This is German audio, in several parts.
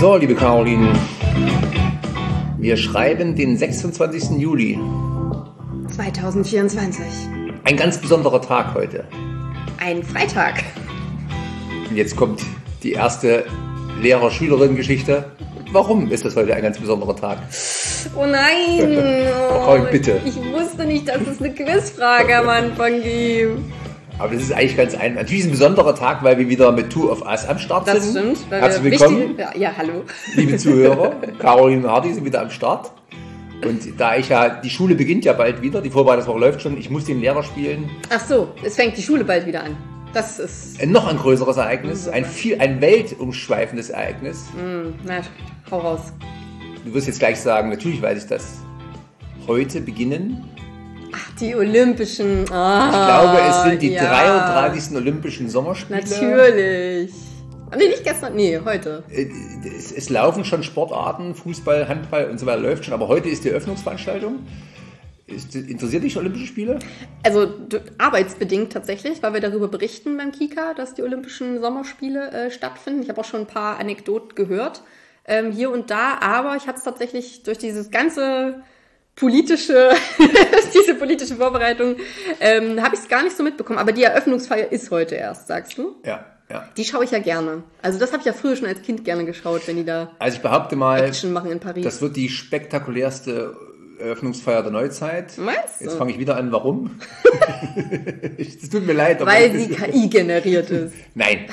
So, liebe Caroline, wir schreiben den 26. Juli. 2024. Ein ganz besonderer Tag heute. Ein Freitag. Und jetzt kommt die erste Lehrer-Schülerin-Geschichte. Warum ist das heute ein ganz besonderer Tag? Oh nein! Oh, bitte. Ich wusste nicht, dass es eine Quizfrage am Anfang gibt. Aber das ist eigentlich ganz einfach. Natürlich ist ein besonderer Tag, weil wir wieder mit Two of Us am Start sind. Das stimmt. Herzlich willkommen. Ja, hallo. Liebe Zuhörer, Caroline und Hardy sind wieder am Start. Und da die Schule beginnt ja bald wieder, die Vorbereitungswoche läuft schon, ich muss den Lehrer spielen. Ach so, es fängt die Schule bald wieder an. Das ist... Noch ein größeres Ereignis, ein weltumschweifendes Ereignis. Na, hau raus. Du wirst jetzt gleich sagen, natürlich weiß ich das. Heute beginnen... Ach, die Olympischen... ich glaube, es sind die 33. Olympischen Sommerspiele. Natürlich. Nee, nicht gestern, nee, heute. Es laufen schon Sportarten, Fußball, Handball und so weiter läuft schon, aber heute ist die Eröffnungsveranstaltung. Interessiert dich Olympische Spiele? Also arbeitsbedingt tatsächlich, weil wir darüber berichten beim Kika, dass die Olympischen Sommerspiele stattfinden. Ich habe auch schon ein paar Anekdoten gehört, hier und da, aber ich habe es tatsächlich durch dieses ganze diese politische Vorbereitung, habe ich es gar nicht so mitbekommen. Aber die Eröffnungsfeier ist heute erst, sagst du? Ja. Die schaue ich ja gerne. Also das habe ich ja früher schon als Kind gerne geschaut, wenn die da ich behaupte mal, Action machen in Paris. Das wird die spektakulärste Eröffnungsfeier der Neuzeit. Meinst du? Jetzt fange ich wieder an, warum? Es tut mir leid. Weil sie KI generiert ist. Nein.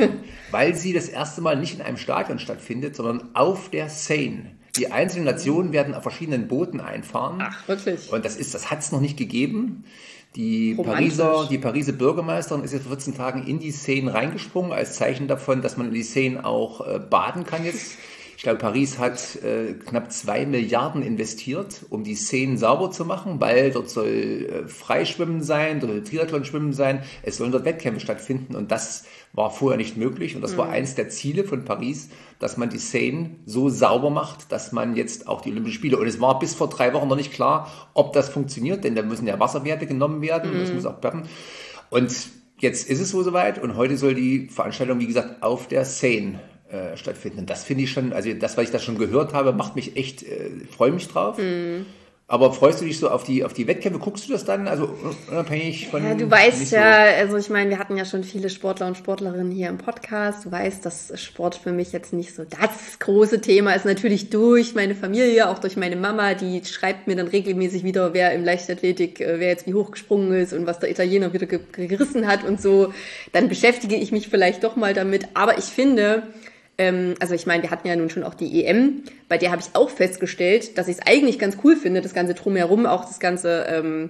Weil sie das erste Mal nicht in einem Stadion stattfindet, sondern auf der Seine. Die einzelnen Nationen werden auf verschiedenen Booten einfahren. Ach, wirklich? Und das hat es noch nicht gegeben. Die Pariser Bürgermeisterin ist jetzt vor 14 Tagen in die Seine reingesprungen, als Zeichen davon, dass man in die Seine auch baden kann jetzt. Ich glaube, Paris hat knapp 2 Milliarden investiert, um die Seine sauber zu machen, weil dort soll Freischwimmen sein, dort soll Triathlon-Schwimmen sein, es sollen dort Wettkämpfe stattfinden und das war vorher nicht möglich und das war eins der Ziele von Paris, dass man die Seine so sauber macht, dass man jetzt auch die Olympischen Spiele, und es war bis vor 3 Wochen noch nicht klar, ob das funktioniert, denn da müssen ja Wasserwerte genommen werden und das muss auch klappen. Und jetzt ist es so soweit und heute soll die Veranstaltung, wie gesagt, auf der Seine stattfinden. Und das finde ich schon, also das, was ich da schon gehört habe, macht mich echt, freue mich drauf. Aber freust du dich so auf die Wettkämpfe? Guckst du das dann? Also unabhängig von... Ja, du weißt ja, also ich meine, wir hatten ja schon viele Sportler und Sportlerinnen hier im Podcast. Du weißt, dass Sport für mich jetzt nicht so das große Thema ist. Natürlich durch meine Familie, auch durch meine Mama. Die schreibt mir dann regelmäßig wieder, wer im Leichtathletik, wer jetzt wie hoch gesprungen ist und was der Italiener wieder gerissen hat und so. Dann beschäftige ich mich vielleicht doch mal damit. Aber ich finde... Also ich meine, wir hatten ja nun schon auch die EM, bei der habe ich auch festgestellt, dass ich es eigentlich ganz cool finde, das ganze Drumherum, auch das ganze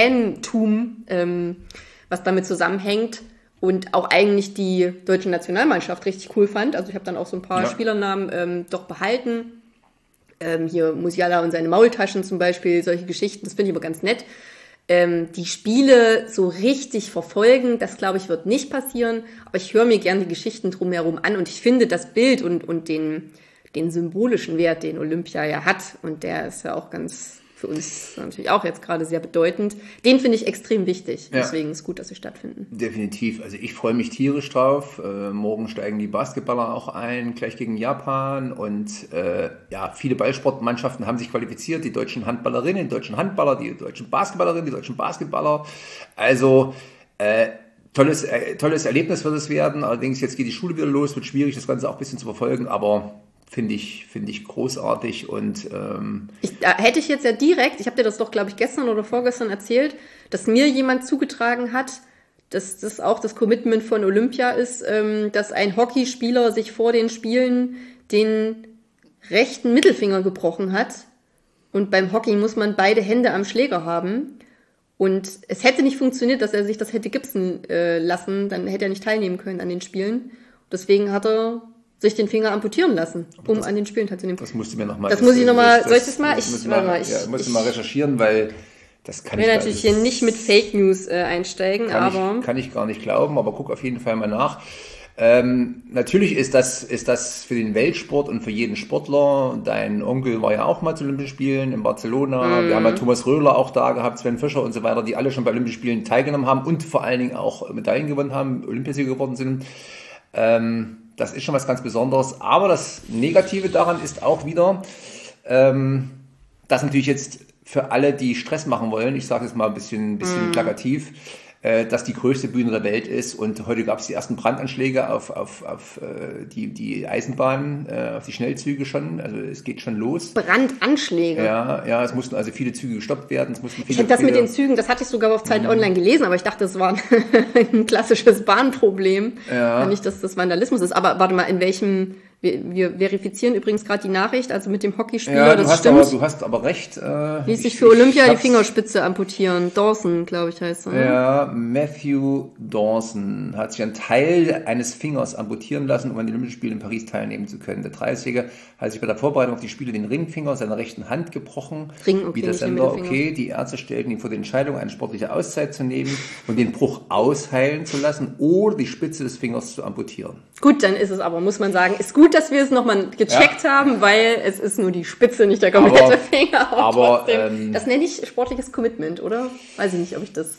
Fantum, was damit zusammenhängt und auch eigentlich die deutsche Nationalmannschaft richtig cool fand. Also ich habe dann auch so ein paar Spielernamen doch behalten. Hier Musiala und seine Maultaschen zum Beispiel, solche Geschichten, das finde ich aber ganz nett. Die Spiele so richtig verfolgen, das glaube ich wird nicht passieren, aber ich höre mir gerne die Geschichten drumherum an und ich finde das Bild und den symbolischen Wert, den Olympia ja hat, und der ist ja auch ganz für uns natürlich auch jetzt gerade sehr bedeutend, den finde ich extrem wichtig. Ja. Deswegen ist es gut, dass sie stattfinden. Definitiv. Also ich freue mich tierisch drauf. Morgen steigen die Basketballer auch ein, gleich gegen Japan. Und viele Ballsportmannschaften haben sich qualifiziert. Die deutschen Handballerinnen, die deutschen Handballer, die deutschen Basketballerinnen, die deutschen Basketballer. Also tolles Erlebnis wird es werden. Allerdings jetzt geht die Schule wieder los. Wird schwierig, das Ganze auch ein bisschen zu verfolgen. Aber finde ich großartig und hätte ich jetzt ja direkt, ich habe dir das doch, glaube ich, gestern oder vorgestern erzählt, dass mir jemand zugetragen hat, dass das auch das Commitment von Olympia ist, dass ein Hockeyspieler sich vor den Spielen den rechten Mittelfinger gebrochen hat und beim Hockey muss man beide Hände am Schläger haben und es hätte nicht funktioniert, dass er sich das hätte gipsen lassen, dann hätte er nicht teilnehmen können an den Spielen. Deswegen hat er sich den Finger amputieren lassen, um an den Spielen teilzunehmen. Das musst du mir nochmal... Das muss ich nochmal... Soll ich das mal? Ich muss mal recherchieren, weil das kann ich... Ich will natürlich hier nicht mit Fake News einsteigen, aber... Kann ich gar nicht glauben, aber guck auf jeden Fall mal nach. Natürlich ist das für den Weltsport und für jeden Sportler. Dein Onkel war ja auch mal zu Olympischen Spielen in Barcelona. Wir haben ja Thomas Röhler auch da gehabt, Sven Fischer und so weiter, die alle schon bei Olympischen Spielen teilgenommen haben und vor allen Dingen auch Medaillen gewonnen haben, Olympiasieger geworden sind. das ist schon was ganz Besonderes. Aber das Negative daran ist auch wieder, dass natürlich jetzt für alle, die Stress machen wollen, ich sage es mal ein bisschen plakativ, dass die größte Bühne der Welt ist. Und heute gab es die ersten Brandanschläge auf die Eisenbahn, auf die Schnellzüge schon. Also es geht schon los. Brandanschläge? Ja, es mussten also viele Züge gestoppt werden. Ich habe das mit den Zügen, das hatte ich sogar auf Zeit Online gelesen, aber ich dachte, das war ein klassisches Bahnproblem. Ja. Nicht, dass das Vandalismus ist. Aber warte mal, in welchem... Wir verifizieren übrigens gerade die Nachricht, also mit dem Hockeyspieler, das stimmt. Du hast aber recht. Ließ sich für Olympia die Fingerspitze amputieren. Dawson, glaube ich, heißt er. Ne? Ja, Matthew Dawson hat sich einen Teil eines Fingers amputieren lassen, um an den Olympischen Spielen in Paris teilnehmen zu können. Der 30-Jährige hat sich bei der Vorbereitung auf die Spiele den Ringfinger seiner rechten Hand gebrochen. Wie der Sender, die Ärzte stellten ihm vor die Entscheidung, eine sportliche Auszeit zu nehmen und den Bruch ausheilen zu lassen oder die Spitze des Fingers zu amputieren. Gut, dann ist es aber, muss man sagen, ist gut, dass wir es nochmal gecheckt haben, weil es ist nur die Spitze, nicht der komplette Finger. Aber das nenne ich sportliches Commitment, oder? Weiß ich nicht, ob ich das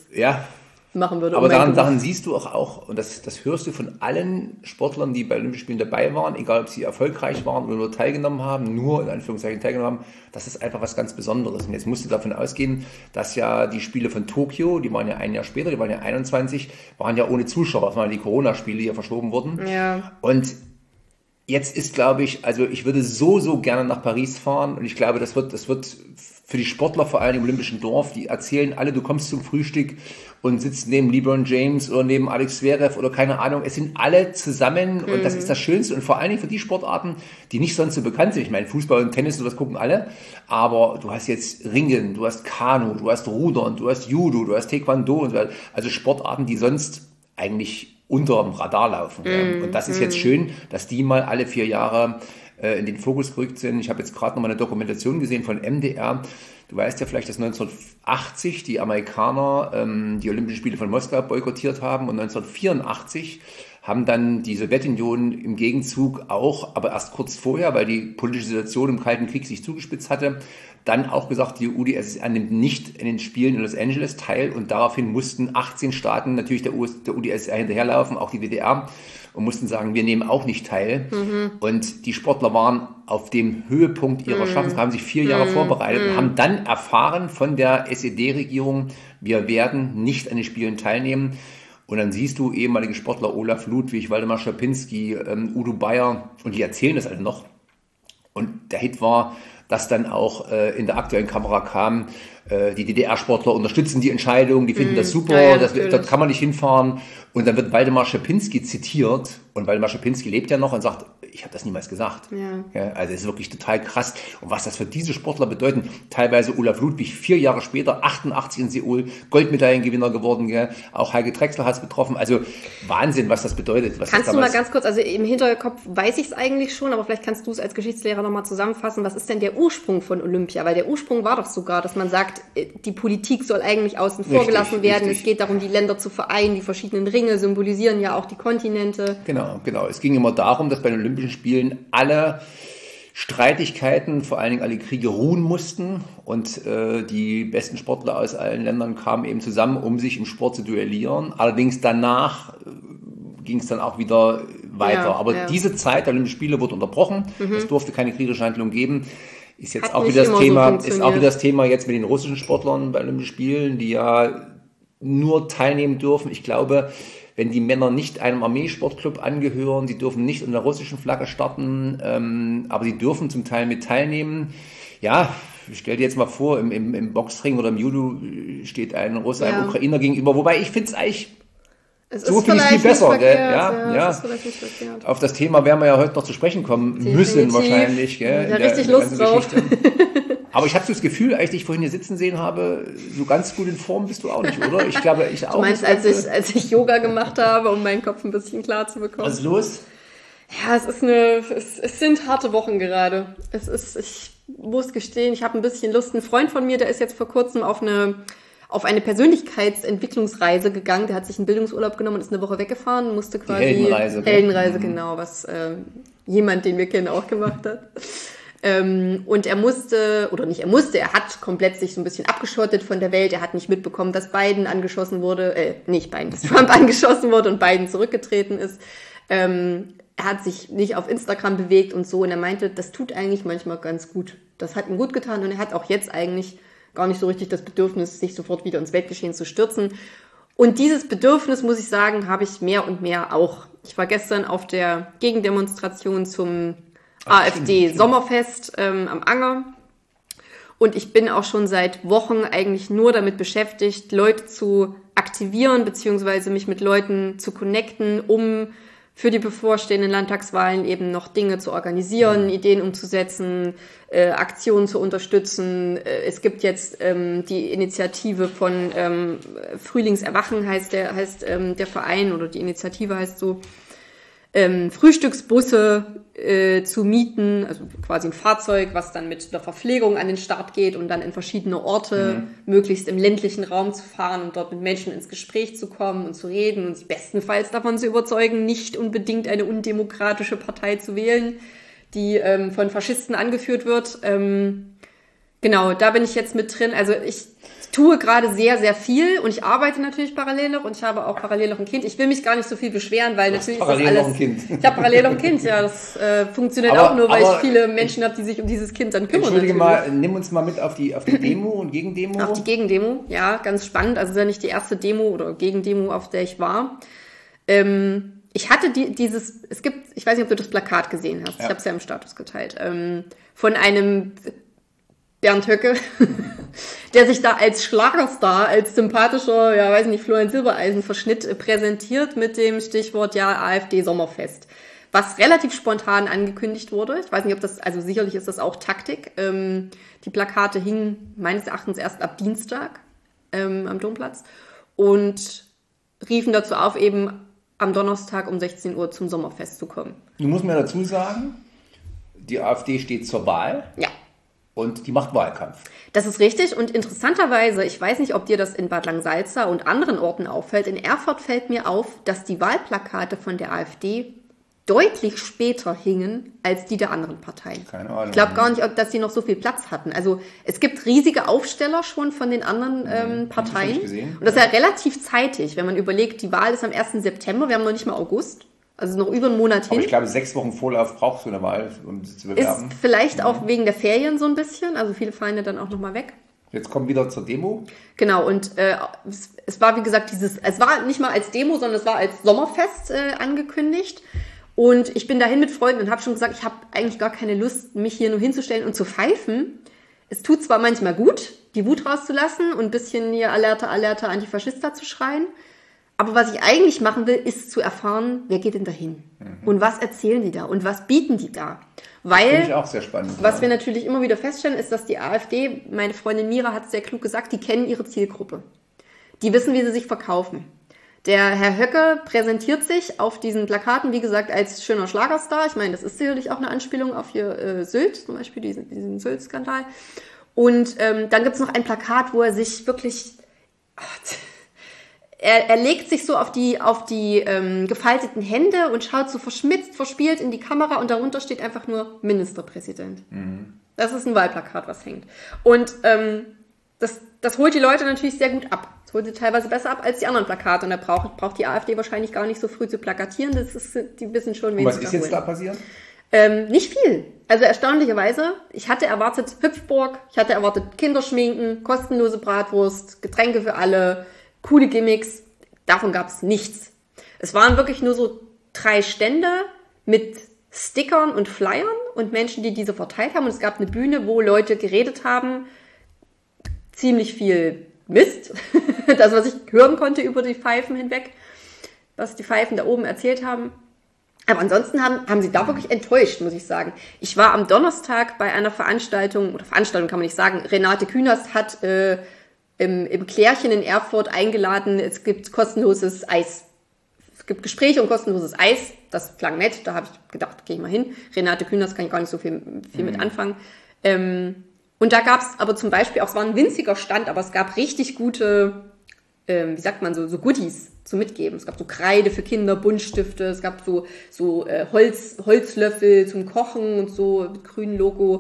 machen würde. Aber daran siehst du auch, und das hörst du von allen Sportlern, die bei Olympischen Spielen dabei waren, egal ob sie erfolgreich waren oder nur teilgenommen haben, nur in Anführungszeichen teilgenommen haben, das ist einfach was ganz Besonderes. Und jetzt musst du davon ausgehen, dass ja die Spiele von Tokio, die waren ja ein Jahr später, die waren ja 21, waren ja ohne Zuschauer, das waren die Corona-Spiele, die ja verschoben wurden. Ja. Und jetzt ist, glaube ich, also ich würde so gerne nach Paris fahren und ich glaube, das wird für die Sportler, vor allem im Olympischen Dorf, die erzählen alle, du kommst zum Frühstück und sitzt neben LeBron James oder neben Alex Zverev oder keine Ahnung. Es sind alle zusammen und das ist das Schönste und vor allen Dingen für die Sportarten, die nicht sonst so bekannt sind. Ich meine, Fußball und Tennis, das gucken alle, aber du hast jetzt Ringen, du hast Kanu, du hast Rudern, du hast Judo, du hast Taekwondo und so weiter. Also Sportarten, die sonst eigentlich unter dem Radar laufen. Und das ist jetzt schön, dass die mal alle 4 Jahre in den Fokus gerückt sind. Ich habe jetzt gerade noch mal eine Dokumentation gesehen von MDR. Du weißt ja vielleicht, dass 1980 die Amerikaner die Olympischen Spiele von Moskau boykottiert haben und 1984 haben dann die Sowjetunion im Gegenzug auch, aber erst kurz vorher, weil die politische Situation im Kalten Krieg sich zugespitzt hatte, dann auch gesagt, die UdSSR nimmt nicht in den Spielen in Los Angeles teil und daraufhin mussten 18 Staaten natürlich der UdSSR hinterherlaufen, auch die DDR, und mussten sagen, wir nehmen auch nicht teil. Und die Sportler waren auf dem Höhepunkt ihrer Schaffens, haben sich 4 Jahre vorbereitet und haben dann erfahren von der SED-Regierung, wir werden nicht an den Spielen teilnehmen. Und dann siehst du ehemalige Sportler Olaf Ludwig, Waldemar Scharpinski, Udo Bayer und die erzählen das alle noch. Und der Hit war, dass dann auch in der aktuellen Kamera kam, die DDR-Sportler unterstützen die Entscheidung, die finden das super, dort kann man nicht hinfahren. Und dann wird Waldemar Scharpinski zitiert und Waldemar Scharpinski lebt ja noch und sagt, ich habe das niemals gesagt. Ja, also es ist wirklich total krass. Und was das für diese Sportler bedeuten, teilweise Olaf Ludwig 4 Jahre später, 88 in Seoul, Goldmedaillengewinner geworden, gell? Auch Heike Drechsler hat es betroffen. Also Wahnsinn, was das bedeutet. Kannst du mal ganz kurz, also im Hinterkopf weiß ich es eigentlich schon, aber vielleicht kannst du es als Geschichtslehrer nochmal zusammenfassen. Was ist denn der Ursprung von Olympia? Weil der Ursprung war doch sogar, dass man sagt, die Politik soll eigentlich außen vor gelassen werden. Richtig. Es geht darum, die Länder zu vereinen. Die verschiedenen Ringe symbolisieren ja auch die Kontinente. Genau. Es ging immer darum, dass bei den Olympischen Spielen alle Streitigkeiten, vor allen Dingen alle Kriege ruhen mussten und die besten Sportler aus allen Ländern kamen eben zusammen, um sich im Sport zu duellieren. Allerdings danach ging es dann auch wieder weiter. Aber diese Zeit der Olympischen Spiele wurde unterbrochen. Es durfte keine kriegerische Handlung geben. Ist jetzt auch wieder das Thema jetzt mit den russischen Sportlern bei Olympischen Spielen, die ja nur teilnehmen dürfen. Ich glaube, wenn die Männer nicht einem Armeesportclub angehören, sie dürfen nicht unter der russischen Flagge starten, aber sie dürfen zum Teil mit teilnehmen. Ja, stell dir jetzt mal vor, im Boxring oder im Judo steht ein Russe, ein Ukrainer gegenüber, wobei ich finde es eigentlich so finde ich viel besser. Ja. Auf das Thema werden wir ja heute noch zu sprechen kommen müssen wahrscheinlich. Gell, ja, richtig Lust drauf. Aber ich habe so das Gefühl, als ich vorhin hier sitzen sehen habe, so ganz gut in Form bist du auch nicht, oder? Ich glaube, ich auch. Du meinst, als ich Yoga gemacht habe, um meinen Kopf ein bisschen klar zu bekommen? Was ist los? Ja, es sind harte Wochen gerade. Ich muss gestehen, ich habe ein bisschen Lust. Ein Freund von mir, der ist jetzt vor kurzem auf eine Persönlichkeitsentwicklungsreise gegangen. Der hat sich einen Bildungsurlaub genommen und ist eine Woche weggefahren, musste quasi... Heldenreise, genau, was jemand, den wir kennen, auch gemacht hat. Und er hat komplett sich so ein bisschen abgeschottet von der Welt. Er hat nicht mitbekommen, dass Biden angeschossen wurde, dass Trump angeschossen wurde und Biden zurückgetreten ist. Er er hat sich nicht auf Instagram bewegt und so. Und er meinte, das tut eigentlich manchmal ganz gut. Das hat ihm gut getan und er hat auch jetzt eigentlich gar nicht so richtig das Bedürfnis, sich sofort wieder ins Weltgeschehen zu stürzen. Und dieses Bedürfnis, muss ich sagen, habe ich mehr und mehr auch. Ich war gestern auf der Gegendemonstration zum AfD-Sommerfest am Anger. Und ich bin auch schon seit Wochen eigentlich nur damit beschäftigt, Leute zu aktivieren, beziehungsweise mich mit Leuten zu connecten, um für die bevorstehenden Landtagswahlen eben noch Dinge zu organisieren, Ideen umzusetzen, Aktionen zu unterstützen. Es gibt jetzt die Initiative von Frühlingserwachen heißt der Verein, oder die Initiative heißt so, Frühstücksbusse zu mieten, also quasi ein Fahrzeug, was dann mit einer Verpflegung an den Start geht und dann in verschiedene Orte, möglichst im ländlichen Raum zu fahren und dort mit Menschen ins Gespräch zu kommen und zu reden und sie bestenfalls davon zu überzeugen, nicht unbedingt eine undemokratische Partei zu wählen, die von Faschisten angeführt wird. Genau, da bin ich jetzt mit drin. Also ich tue gerade sehr, sehr viel und ich arbeite natürlich parallel noch und ich habe auch parallel noch ein Kind. Ich will mich gar nicht so viel beschweren, weil natürlich ist das alles... Ich habe parallel noch ein Kind, ja, das funktioniert auch nur, weil ich viele Menschen habe, die sich um dieses Kind dann kümmern. Entschuldige mal, nimm uns mal mit auf die Demo und Gegendemo. Auf die Gegendemo, ja, ganz spannend. Also es ist ja nicht die erste Demo oder Gegendemo, auf der ich war. Ich hatte ich weiß nicht, ob du das Plakat gesehen hast, ja. Ich habe es ja im Status geteilt, von einem Bernd Höcke, der sich da als Schlagerstar, als sympathischer, ja, weiß nicht, Florian Silbereisen-Verschnitt präsentiert mit dem Stichwort, ja, AfD-Sommerfest. Was relativ spontan angekündigt wurde. Ich weiß nicht, ob das, also sicherlich ist das auch Taktik. Die Plakate hingen meines Erachtens erst ab Dienstag am Domplatz und riefen dazu auf, eben am Donnerstag um 16 Uhr zum Sommerfest zu kommen. Du musst mir dazu sagen, die AfD steht zur Wahl. Ja. Und die macht Wahlkampf. Das ist richtig. Und interessanterweise, ich weiß nicht, ob dir das in Bad Langsalza und anderen Orten auffällt, in Erfurt fällt mir auf, dass die Wahlplakate von der AfD deutlich später hingen als die der anderen Parteien. Keine Ahnung. Ich glaube gar nicht, dass die noch so viel Platz hatten. Also es gibt riesige Aufsteller schon von den anderen Parteien. Und das ist ja relativ zeitig, wenn man überlegt, die Wahl ist am 1. September, wir haben noch nicht mal August. Also noch über einen Monat hin. Aber ich glaube, 6 Wochen Vorlauf brauchst du eine Wahl, um sie zu bewerben. Ist vielleicht auch wegen der Ferien so ein bisschen. Also viele fallen ja dann auch nochmal weg. Jetzt kommen wir wieder zur Demo. Genau, und es war, wie gesagt, es war nicht mal als Demo, sondern es war als Sommerfest angekündigt. Und ich bin dahin mit Freunden und habe schon gesagt, ich habe eigentlich gar keine Lust, mich hier nur hinzustellen und zu pfeifen. Es tut zwar manchmal gut, die Wut rauszulassen und ein bisschen hier Alerta, Alerta, Antifaschista zu schreien. Aber was ich eigentlich machen will, ist zu erfahren, wer geht denn da hin? Und was erzählen die da? Und was bieten die da? Weil, das finde ich auch sehr spannend. Was wir natürlich immer wieder feststellen, ist, dass die AfD, meine Freundin Mira hat es sehr klug gesagt, die kennen ihre Zielgruppe. Die wissen, wie sie sich verkaufen. Der Herr Höcke präsentiert sich auf diesen Plakaten, wie gesagt, als schöner Schlagerstar. Ich meine, das ist sicherlich auch eine Anspielung auf hier Sylt, zum Beispiel diesen Sylt-Skandal. Und dann gibt es noch ein Plakat, wo er sich wirklich... Er legt sich so auf die gefalteten Hände und schaut so verschmitzt, verspielt in die Kamera und darunter steht einfach nur Ministerpräsident. Das ist ein Wahlplakat, was hängt. Und das holt die Leute natürlich sehr gut ab. Das holt sie teilweise besser ab als die anderen Plakate. Und da braucht die AfD wahrscheinlich gar nicht so früh zu plakatieren. Die wissen schon, wen sie da holen. Was ist jetzt da passiert? Nicht viel. Also erstaunlicherweise, ich hatte erwartet Hüpfburg, ich hatte erwartet Kinderschminken, kostenlose Bratwurst, Getränke für alle, coole Gimmicks, davon gab es nichts. Es waren wirklich nur so 3 Stände mit Stickern und Flyern und Menschen, die diese verteilt haben. Und es gab eine Bühne, wo Leute geredet haben, ziemlich viel Mist, das, was ich hören konnte über die Pfeifen hinweg, was die Pfeifen da oben erzählt haben. Aber ansonsten haben sie da wirklich enttäuscht, muss ich sagen. Ich war am Donnerstag bei einer Veranstaltung kann man nicht sagen, Renate Künast hat im Klärchen in Erfurt eingeladen, es gibt kostenloses Eis. Es gibt Gespräche und kostenloses Eis. Das klang nett, da habe ich gedacht, gehe ich mal hin. Renate Künast kann ich gar nicht so viel mit anfangen. Und da gab es aber zum Beispiel auch, es war ein winziger Stand, aber es gab richtig gute, wie sagt man, so Goodies zu mitgeben. Es gab so Kreide für Kinder, Buntstifte, es gab so Holzlöffel zum Kochen und so mit grünem Logo.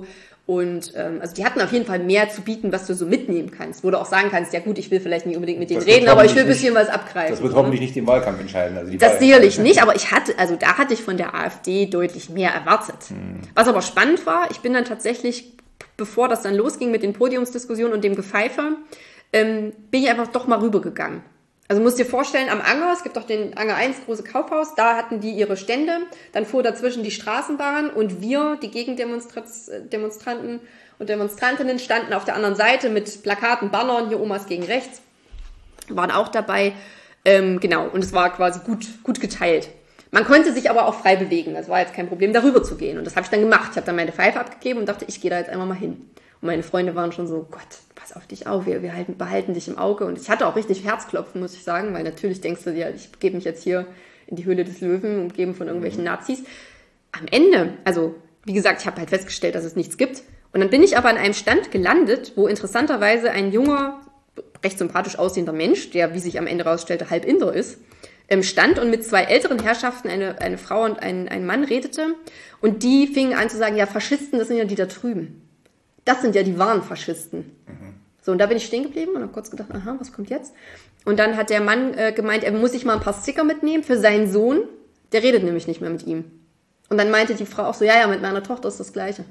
Und also die hatten auf jeden Fall mehr zu bieten, was du so mitnehmen kannst. Wo du auch sagen kannst, ja gut, ich will vielleicht nicht unbedingt mit denen reden, aber ich will ein bisschen was abgreifen. Das wird hoffentlich nicht den Wahlkampf entscheiden. Also das sicherlich nicht, aber da hatte ich von der AfD deutlich mehr erwartet. Was aber spannend war, ich bin dann tatsächlich, bevor das dann losging mit den Podiumsdiskussionen und dem Gepfeife, bin ich einfach doch mal rübergegangen. Also musst dir vorstellen, am Anger, es gibt doch den Anger 1, große Kaufhaus, da hatten die ihre Stände, dann fuhr dazwischen die Straßenbahn und wir, die Gegendemonstranten und Demonstrantinnen, standen auf der anderen Seite mit Plakaten, Bannern, hier Omas gegen rechts, waren auch dabei, genau, und es war quasi gut geteilt. Man konnte sich aber auch frei bewegen, das war jetzt kein Problem, darüber zu gehen und das habe ich dann gemacht. Ich habe dann meine Pfeife abgegeben und dachte, ich gehe da jetzt einfach mal hin. Und meine Freunde waren schon so, Gott, pass auf dich auf, wir behalten dich im Auge. Und ich hatte auch richtig Herzklopfen, muss ich sagen, weil natürlich denkst du dir, ich begebe mich jetzt hier in die Höhle des Löwen, umgeben von irgendwelchen Nazis. Am Ende, also wie gesagt, ich habe halt festgestellt, dass es nichts gibt. Und dann bin ich aber an einem Stand gelandet, wo interessanterweise ein junger, recht sympathisch aussehender Mensch, der, wie sich am Ende rausstellte, halb Inder ist, stand und mit zwei älteren Herrschaften, eine Frau und ein Mann, redete. Und die fingen an zu sagen, ja, Faschisten, das sind ja die da drüben. Das sind ja die wahren Faschisten. So, und da bin ich stehen geblieben und habe kurz gedacht, aha, was kommt jetzt? Und dann hat der Mann gemeint, er muss sich mal ein paar Sticker mitnehmen für seinen Sohn. Der redet nämlich nicht mehr mit ihm. Und dann meinte die Frau auch so, ja, mit meiner Tochter ist das Gleiche.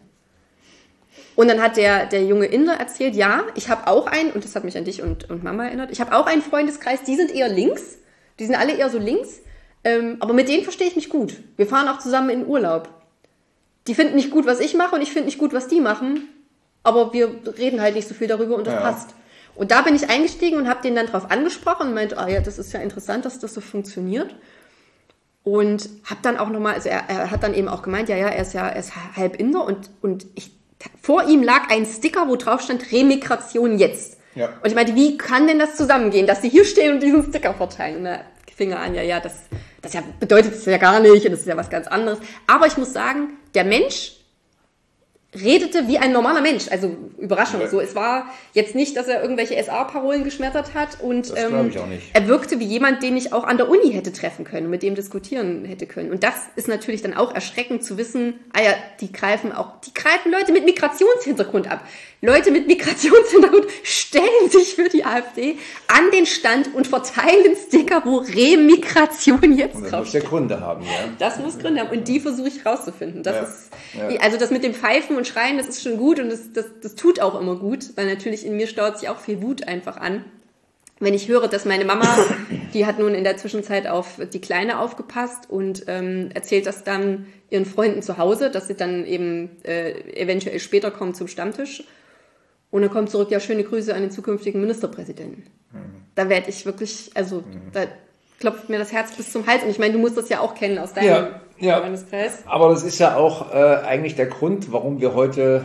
Und dann hat der junge Inder erzählt, ja, ich habe auch einen, und das hat mich an dich und Mama erinnert, ich habe auch einen Freundeskreis, die sind eher links, die sind alle eher so links, aber mit denen verstehe ich mich gut. Wir fahren auch zusammen in Urlaub. Die finden nicht gut, was ich mache und ich finde nicht gut, was die machen. Aber wir reden halt nicht so viel darüber und das passt. Und da bin ich eingestiegen und habe den dann drauf angesprochen und meinte, ja, das ist ja interessant, dass das so funktioniert. Und habe dann auch nochmal, also er hat dann eben auch gemeint, er ist halb Inder und vor ihm lag ein Sticker, wo drauf stand, Remigration jetzt. Ja. Und ich meinte, wie kann denn das zusammengehen, dass sie hier stehen und diesen Sticker verteilen? Und da fing er an, das bedeutet es ja gar nicht und das ist ja was ganz anderes. Aber ich muss sagen, der Mensch redete wie ein normaler Mensch, also Überraschung. So, es war jetzt nicht, dass er irgendwelche SA-Parolen geschmettert hat und das glaube ich auch nicht. Er wirkte wie jemand, den ich auch an der Uni hätte treffen können und mit dem diskutieren hätte können. Und das ist natürlich dann auch erschreckend zu wissen, die greifen Leute mit Migrationshintergrund ab. Leute mit Migrationshintergrund stellen sich für die AfD an den Stand und verteilen Sticker, wo Remigration jetzt drauf. Das muss ja Gründe haben, ja. Das muss Gründe haben und die versuche ich rauszufinden. Also das mit dem Pfeifen und Schreien, das ist schon gut und das tut auch immer gut, weil natürlich in mir staut sich auch viel Wut einfach an. Wenn ich höre, dass meine Mama, die hat nun in der Zwischenzeit auf die Kleine aufgepasst und erzählt das dann ihren Freunden zu Hause, dass sie dann eben eventuell später kommen zum Stammtisch. Und dann kommt zurück, ja, schöne Grüße an den zukünftigen Ministerpräsidenten. Da werde ich wirklich, da klopft mir das Herz bis zum Hals. Und ich meine, du musst das ja auch kennen aus deinem Freundeskreis. Aber das ist ja auch eigentlich der Grund, warum wir heute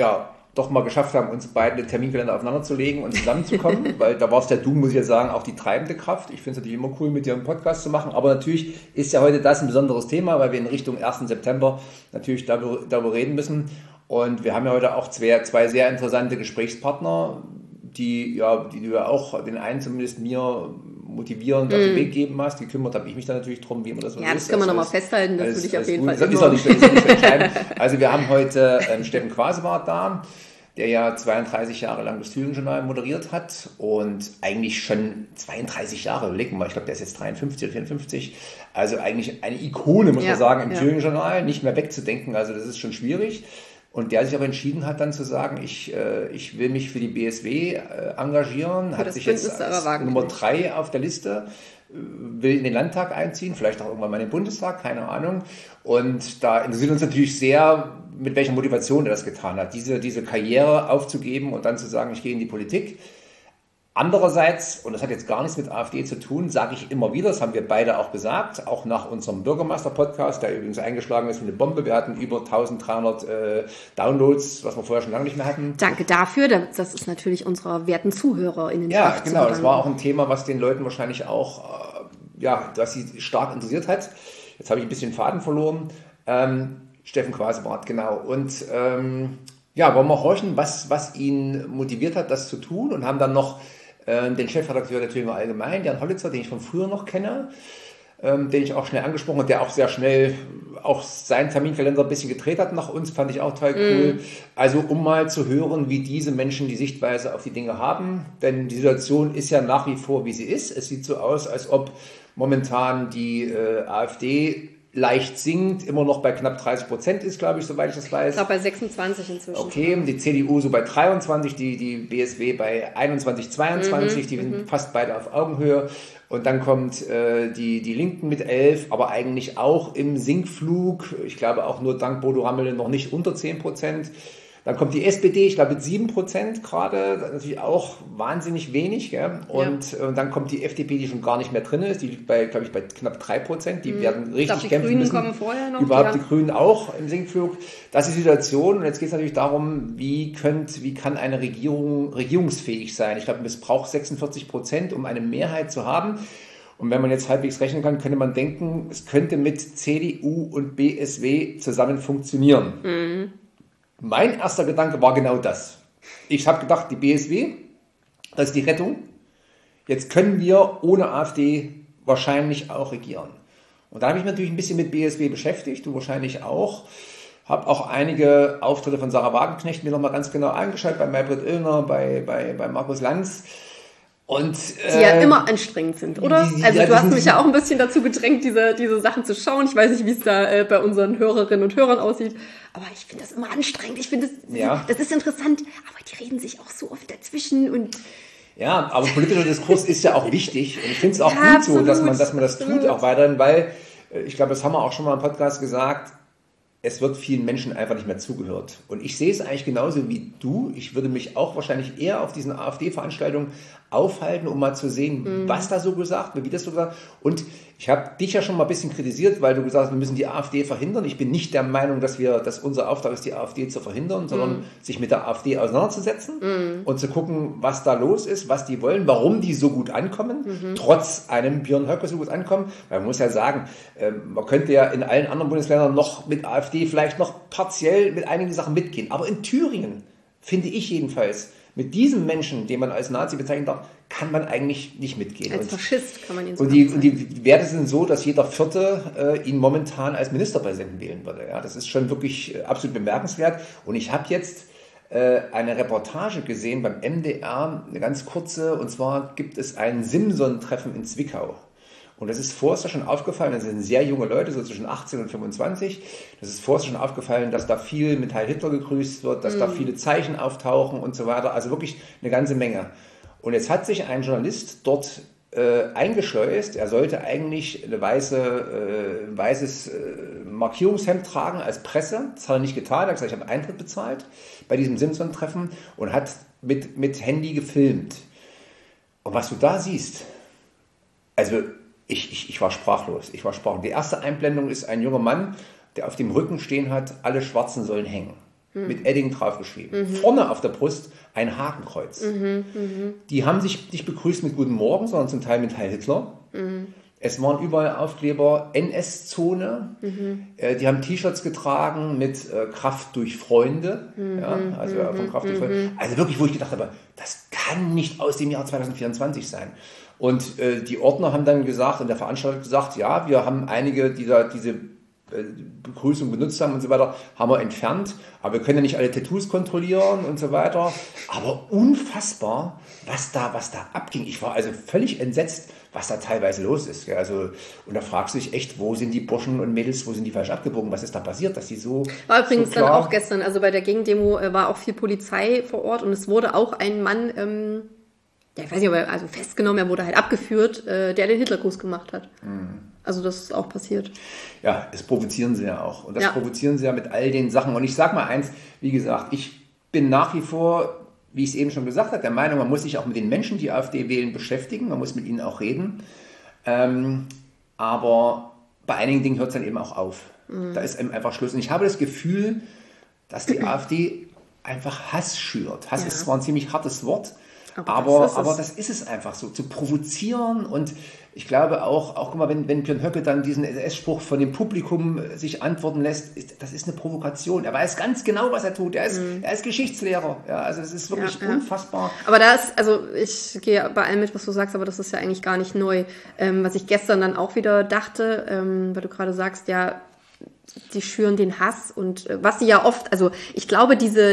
doch mal geschafft haben, uns beide den Terminkalender aufeinander zu legen und zusammenzukommen. Weil da warst ja du, muss ich ja sagen, auch die treibende Kraft. Ich finde es natürlich immer cool, mit dir einen Podcast zu machen. Aber natürlich ist ja heute das ein besonderes Thema, weil wir in Richtung 1. September natürlich darüber reden müssen. Und wir haben ja heute auch zwei sehr interessante Gesprächspartner, die du ja auch, den einen zumindest mir motivierend auf den Weg geben hast. Gekümmert habe ich mich dann natürlich drum, wie man das so ist. Ja, das können wir nochmal festhalten, das würde ich auf jeden Fall immer. Ist auch nicht entscheidend. Also wir haben heute Steffen Quasewart da, der ja 32 Jahre lang das Thüringen-Journal moderiert hat und eigentlich schon 32 Jahre, überlegen wir mal, ich glaube, der ist jetzt 53 oder 54, also eigentlich eine Ikone, muss man sagen, im Thüringen-Journal, nicht mehr wegzudenken, also das ist schon schwierig. Und der sich aber entschieden hat, dann zu sagen, ich will mich für die BSW engagieren, hat sich jetzt als Nummer 3 auf der Liste, will in den Landtag einziehen, vielleicht auch irgendwann mal in den Bundestag, keine Ahnung. Und da interessiert uns natürlich sehr, mit welcher Motivation er das getan hat, diese Karriere aufzugeben und dann zu sagen, ich gehe in die Politik. Andererseits, und das hat jetzt gar nichts mit AfD zu tun, sage ich immer wieder, das haben wir beide auch gesagt, auch nach unserem Bürgermeister-Podcast, der übrigens eingeschlagen ist wie eine Bombe. Wir hatten über 1300 Downloads, was wir vorher schon lange nicht mehr hatten. Danke dafür, das ist natürlich unserer werten ZuhörerInnen. Ja, genau, das war auch ein Thema, was den Leuten wahrscheinlich auch, was sie stark interessiert hat. Jetzt habe ich ein bisschen Faden verloren. Steffen Quasewart, genau. Und wollen wir horchen, was ihn motiviert hat, das zu tun, und haben dann noch den Chefredakteur der Thüringer Allgemein, Jan Hollitzer, den ich von früher noch kenne, den ich auch schnell angesprochen habe, der auch sehr schnell auch seinen Terminkalender ein bisschen gedreht hat nach uns, fand ich auch total cool. Also um mal zu hören, wie diese Menschen die Sichtweise auf die Dinge haben, denn die Situation ist ja nach wie vor, wie sie ist. Es sieht so aus, als ob momentan die AfD leicht sinkt, immer noch bei knapp 30% ist, glaube ich, soweit ich das weiß. Ich glaube bei 26 inzwischen. Okay, die CDU so bei 23, die BSW bei 21, 22, die sind fast beide auf Augenhöhe. Und dann kommt die Linken mit 11, aber eigentlich auch im Sinkflug. Ich glaube auch nur dank Bodo Ramelow noch nicht unter 10%. Dann kommt die SPD, ich glaube mit 7% gerade, natürlich auch wahnsinnig wenig. Gell? Und dann kommt die FDP, die schon gar nicht mehr drin ist, die liegt bei, glaube ich, bei knapp 3%. Die werden richtig kämpfen müssen. Die Grünen kommen vorher noch. Überhaupt die Grünen auch im Sinkflug. Das ist die Situation. Und jetzt geht es natürlich darum, wie kann eine Regierung regierungsfähig sein. Ich glaube, es braucht 46%, um eine Mehrheit zu haben. Und wenn man jetzt halbwegs rechnen kann, könnte man denken, es könnte mit CDU und BSW zusammen funktionieren. Mein erster Gedanke war genau das. Ich habe gedacht, die BSW, das ist die Rettung. Jetzt können wir ohne AfD wahrscheinlich auch regieren. Und da habe ich mich natürlich ein bisschen mit BSW beschäftigt, du wahrscheinlich auch. Habe auch einige Auftritte von Sarah Wagenknecht mir nochmal ganz genau angeschaut, bei Maybrit Illner, bei Markus Lanz. Und, die ja immer anstrengend sind, oder? Also du hast mich ja auch ein bisschen dazu gedrängt, diese Sachen zu schauen. Ich weiß nicht, wie es da bei unseren Hörerinnen und Hörern aussieht, aber ich finde das immer anstrengend. Ich finde das ist interessant, aber die reden sich auch so oft dazwischen und ja, aber politischer Diskurs ist ja auch wichtig und ich finde es auch gut so, dass man das tut auch weiterhin, weil ich glaube, das haben wir auch schon mal im Podcast gesagt, es wird vielen Menschen einfach nicht mehr zugehört. Und ich sehe es eigentlich genauso wie du. Ich würde mich auch wahrscheinlich eher auf diesen AfD-Veranstaltungen aufhalten, um mal zu sehen, was da so gesagt wird, wie das so gesagt wird. Und ich habe dich ja schon mal ein bisschen kritisiert, weil du gesagt hast, wir müssen die AfD verhindern. Ich bin nicht der Meinung, dass unser Auftrag ist, die AfD zu verhindern, sondern sich mit der AfD auseinanderzusetzen und zu gucken, was da los ist, was die wollen, warum die so gut ankommen, trotz einem Björn Höcke so gut ankommen. Weil man muss ja sagen, man könnte ja in allen anderen Bundesländern noch mit AfD vielleicht noch partiell mit einigen Sachen mitgehen. Aber in Thüringen, finde ich jedenfalls, mit diesem Menschen, den man als Nazi bezeichnen darf, kann man eigentlich nicht mitgehen. Als Faschist kann man ihn so und die Werte sind so, dass jeder Vierte ihn momentan als Ministerpräsidenten wählen würde. Ja, das ist schon wirklich absolut bemerkenswert. Und ich habe jetzt eine Reportage gesehen beim MDR, eine ganz kurze, und zwar gibt es ein Simson-Treffen in Zwickau. Und das ist vorher schon aufgefallen, das sind sehr junge Leute, so zwischen 18 und 25. Das ist vorher schon aufgefallen, dass da viel mit Heil Hitler gegrüßt wird, dass da viele Zeichen auftauchen und so weiter. Also wirklich eine ganze Menge. Und jetzt hat sich ein Journalist dort eingeschleust. Er sollte eigentlich ein weißes Markierungshemd tragen als Presse. Das hat er nicht getan. Er hat gesagt, ich habe Eintritt bezahlt bei diesem Simpson-Treffen und hat mit Handy gefilmt. Und was du da siehst, also ich war sprachlos. Die erste Einblendung ist ein junger Mann, der auf dem Rücken stehen hat, alle Schwarzen sollen hängen. Mit Edding draufgeschrieben. Vorne auf der Brust ein Hakenkreuz. Die haben sich nicht begrüßt mit Guten Morgen, sondern zum Teil mit Heil Hitler. Es waren überall Aufkleber NS-Zone. Die haben T-Shirts getragen mit Kraft durch Freunde. Also von Kraft durch Freunde. Also wirklich, wo ich gedacht habe, das kann nicht aus dem Jahr 2024 sein. Und die Ordner haben dann gesagt, und der Veranstalter hat gesagt, ja, wir haben einige, die da diese Begrüßung benutzt haben und so weiter, haben wir entfernt. Aber wir können ja nicht alle Tattoos kontrollieren und so weiter. Aber unfassbar, was da abging. Ich war also völlig entsetzt, was da teilweise los ist. Also, und da fragst du dich echt, wo sind die Burschen und Mädels, wo sind die falsch abgebogen? Was ist da passiert, dass die so... War übrigens so dann auch gestern, also bei der Gegendemo war auch viel Polizei vor Ort und es wurde auch ein Mann... ja, ich weiß nicht, aber also festgenommen, er wurde halt abgeführt, der den Hitlergruß gemacht hat. Also das ist auch passiert. Ja, das provozieren sie ja auch. Und das provozieren sie ja mit all den Sachen. Und ich sage mal eins, wie gesagt, ich bin nach wie vor, wie ich es eben schon gesagt habe, der Meinung, man muss sich auch mit den Menschen, die AfD wählen, beschäftigen. Man muss mit ihnen auch reden. Aber bei einigen Dingen hört es dann eben auch auf. Da ist eben einfach Schluss. Und ich habe das Gefühl, dass die AfD einfach Hass schürt. Hass ist zwar ein ziemlich hartes Wort, Aber das ist es einfach so, zu provozieren. Und ich glaube auch guck mal, wenn Björn Höcke dann diesen SS-Spruch von dem Publikum sich antworten lässt, das ist eine Provokation. Er weiß ganz genau, was er tut. Er ist Geschichtslehrer. Ja, also es ist wirklich unfassbar. Aber ich gehe bei allem mit, was du sagst, aber das ist ja eigentlich gar nicht neu. Was ich gestern dann auch wieder dachte, weil du gerade sagst, ja, die schüren den Hass und was sie ja oft, also ich glaube, diese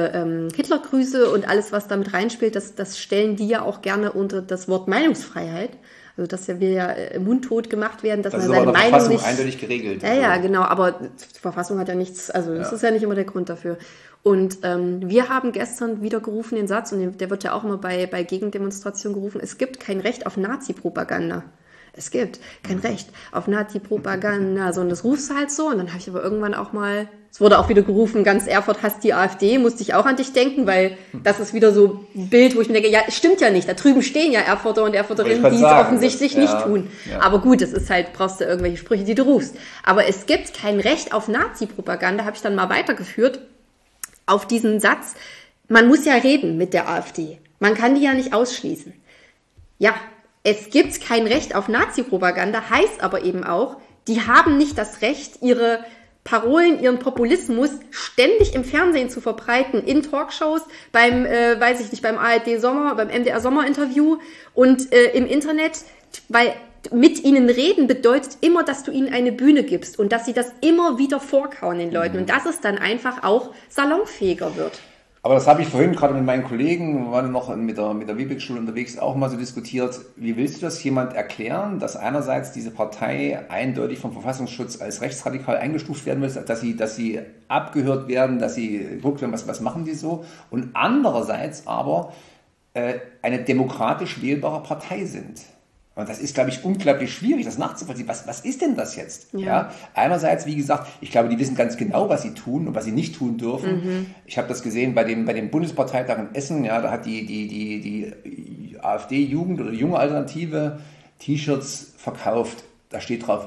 Hitlergrüße und alles, was damit reinspielt, das stellen die ja auch gerne unter das Wort Meinungsfreiheit. Also dass wir ja mundtot gemacht werden, dass das man seine Meinung Verfassung nicht eindeutig geregelt. Ja, genau, aber die Verfassung hat ja nichts, also das ist ja nicht immer der Grund dafür. Und wir haben gestern wieder gerufen den Satz, und der wird ja auch immer bei Gegendemonstrationen gerufen, es gibt kein Recht auf Nazi-Propaganda. Es gibt kein Recht auf Nazi-Propaganda. So, und das rufst du halt so. Und dann habe ich aber irgendwann auch mal, es wurde auch wieder gerufen, ganz Erfurt hasst die AfD, musste ich auch an dich denken, weil das ist wieder so ein Bild, wo ich mir denke, ja, stimmt ja nicht. Da drüben stehen ja Erfurter und Erfurterinnen, die es offensichtlich nicht tun. Ja. Aber gut, es ist halt, brauchst du irgendwelche Sprüche, die du rufst. Aber es gibt kein Recht auf Nazi-Propaganda, habe ich dann mal weitergeführt, auf diesen Satz. Man muss ja reden mit der AfD. Man kann die ja nicht ausschließen. Ja, es gibt kein Recht auf Nazi-Propaganda, heißt aber eben auch, die haben nicht das Recht, ihre Parolen, ihren Populismus ständig im Fernsehen zu verbreiten, in Talkshows, beim ARD-Sommer, beim MDR-Sommerinterview und im Internet, weil mit ihnen reden bedeutet immer, dass du ihnen eine Bühne gibst und dass sie das immer wieder vorkauen den Leuten und dass es dann einfach auch salonfähiger wird. Aber das habe ich vorhin gerade mit meinen Kollegen, wir waren noch mit der Wiebeck-Schule unterwegs, auch mal so diskutiert. Wie willst du das jemand erklären, dass einerseits diese Partei eindeutig vom Verfassungsschutz als rechtsradikal eingestuft werden muss, dass sie abgehört werden, dass sie geguckt werden, was machen die so, und andererseits aber eine demokratisch wählbare Partei sind? Und das ist, glaube ich, unglaublich schwierig, das nachzuvollziehen. Was ist denn das jetzt? Ja. Einerseits, wie gesagt, ich glaube, die wissen ganz genau, was sie tun und was sie nicht tun dürfen. Ich habe das gesehen bei dem Bundesparteitag in Essen. Ja, da hat die AfD-Jugend oder die junge Alternative T-Shirts verkauft. Da steht drauf,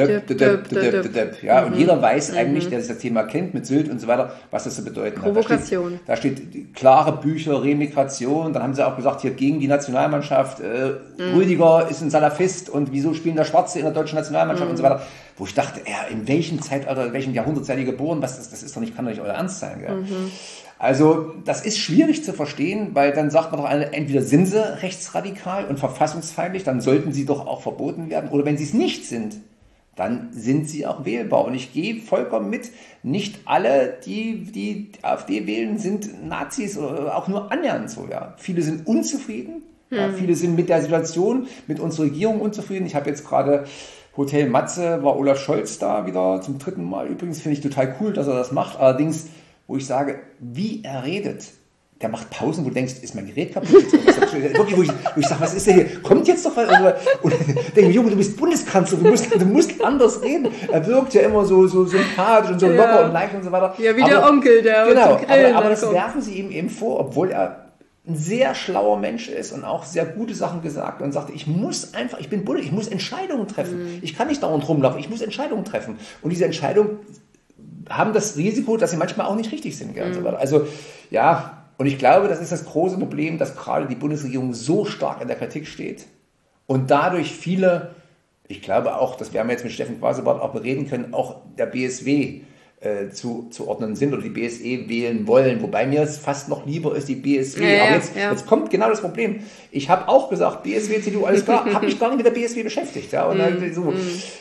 ja, und jeder weiß eigentlich, der das Thema kennt mit Sylt und so weiter, was das so bedeutet. Provokation. Da steht klare Bücher, Remigration. Dann haben sie auch gesagt, hier gegen die Nationalmannschaft, Rüdiger ist ein Salafist und wieso spielen da Schwarze in der deutschen Nationalmannschaft und so weiter. Wo ich dachte, in welchem Zeitalter, in welchem Jahrhundert seid ihr geboren? Das ist doch nicht, kann doch nicht euer Ernst sein. Gell? Also das ist schwierig zu verstehen, weil dann sagt man doch, entweder sind sie rechtsradikal und verfassungsfeindlich, dann sollten sie doch auch verboten werden. Oder wenn sie es nicht sind, dann sind sie auch wählbar. Und ich gehe vollkommen mit, nicht alle, die AfD wählen, sind Nazis oder auch nur annähernd so. Ja. Viele sind unzufrieden, ja, viele sind mit der Situation, mit unserer Regierung unzufrieden. Ich habe jetzt gerade Hotel Matze, war Olaf Scholz da wieder zum 3. Mal. Übrigens finde ich total cool, dass er das macht. Allerdings, wo ich sage, wie er redet, der macht Pausen, wo du denkst, ist mein Gerät kaputt? Wirklich, wo ich sage, was ist denn hier? Kommt jetzt doch was? Und denke, Junge, du bist Bundeskanzler, du musst anders reden. Er wirkt ja immer so sympathisch und so locker und leicht und so weiter. Ja, wie der Onkel, der genau, aber das werfen sie ihm eben vor, obwohl er ein sehr schlauer Mensch ist und auch sehr gute Sachen gesagt und sagte, ich muss Entscheidungen treffen. Ich kann nicht dauernd rumlaufen, ich muss Entscheidungen treffen. Und diese Entscheidungen haben das Risiko, dass sie manchmal auch nicht richtig sind. Und so weiter. Also, ja. Und ich glaube, das ist das große Problem, dass gerade die Bundesregierung so stark in der Kritik steht und dadurch viele, ich glaube auch, das werden wir jetzt mit Steffen Quasebart auch bereden können, auch der BSW zuordnen sind oder die BSE wählen wollen, wobei mir es fast noch lieber ist, die BSW. Aber jetzt kommt genau das Problem. Ich habe auch gesagt, BSW, CDU, alles klar, habe mich gar nicht mit der BSW beschäftigt. Ja, und so.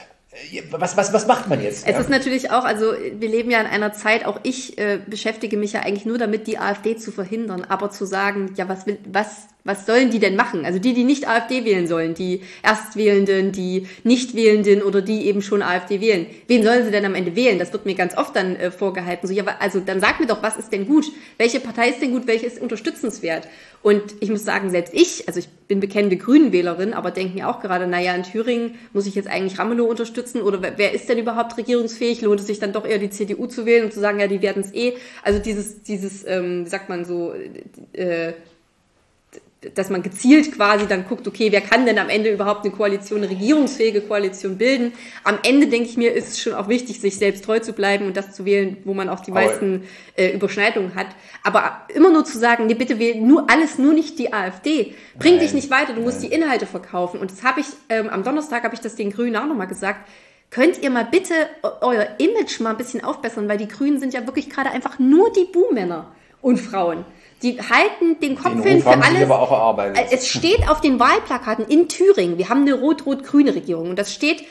Was macht man jetzt? Es ist natürlich auch, also wir leben ja in einer Zeit, auch ich beschäftige mich ja eigentlich nur damit, die AfD zu verhindern, aber zu sagen, ja, was sollen die denn machen? Also die nicht AfD wählen sollen, die Erstwählenden, die Nichtwählenden oder die eben schon AfD wählen. Wen sollen sie denn am Ende wählen? Das wird mir ganz oft dann vorgehalten. So, ja, also dann sag mir doch, was ist denn gut? Welche Partei ist denn gut? Welche ist unterstützenswert? Und ich muss sagen, selbst ich bin bekennende Grünenwählerin, aber denke mir auch gerade, naja, in Thüringen muss ich jetzt eigentlich Ramelow unterstützen oder wer ist denn überhaupt regierungsfähig? Lohnt es sich dann doch eher die CDU zu wählen und zu sagen, ja, die werden es eh. Also dieses wie sagt man so, dass man gezielt quasi dann guckt, okay, wer kann denn am Ende überhaupt eine Koalition, eine regierungsfähige Koalition bilden? Am Ende, denke ich mir, ist es schon auch wichtig, sich selbst treu zu bleiben und das zu wählen, wo man auch die meisten Überschneidungen hat. Aber immer nur zu sagen, nee, bitte wählen nur nicht die AfD, bringt dich nicht weiter, du musst die Inhalte verkaufen. Und das habe ich, am Donnerstag habe ich das den Grünen auch nochmal gesagt, könnt ihr mal bitte euer Image mal ein bisschen aufbessern, weil die Grünen sind ja wirklich gerade einfach nur die Buhmänner und Frauen. Die halten den Kopf hin für alles. Aber auch erarbeitet. Es steht auf den Wahlplakaten in Thüringen, wir haben eine rot-rot-grüne Regierung und das steht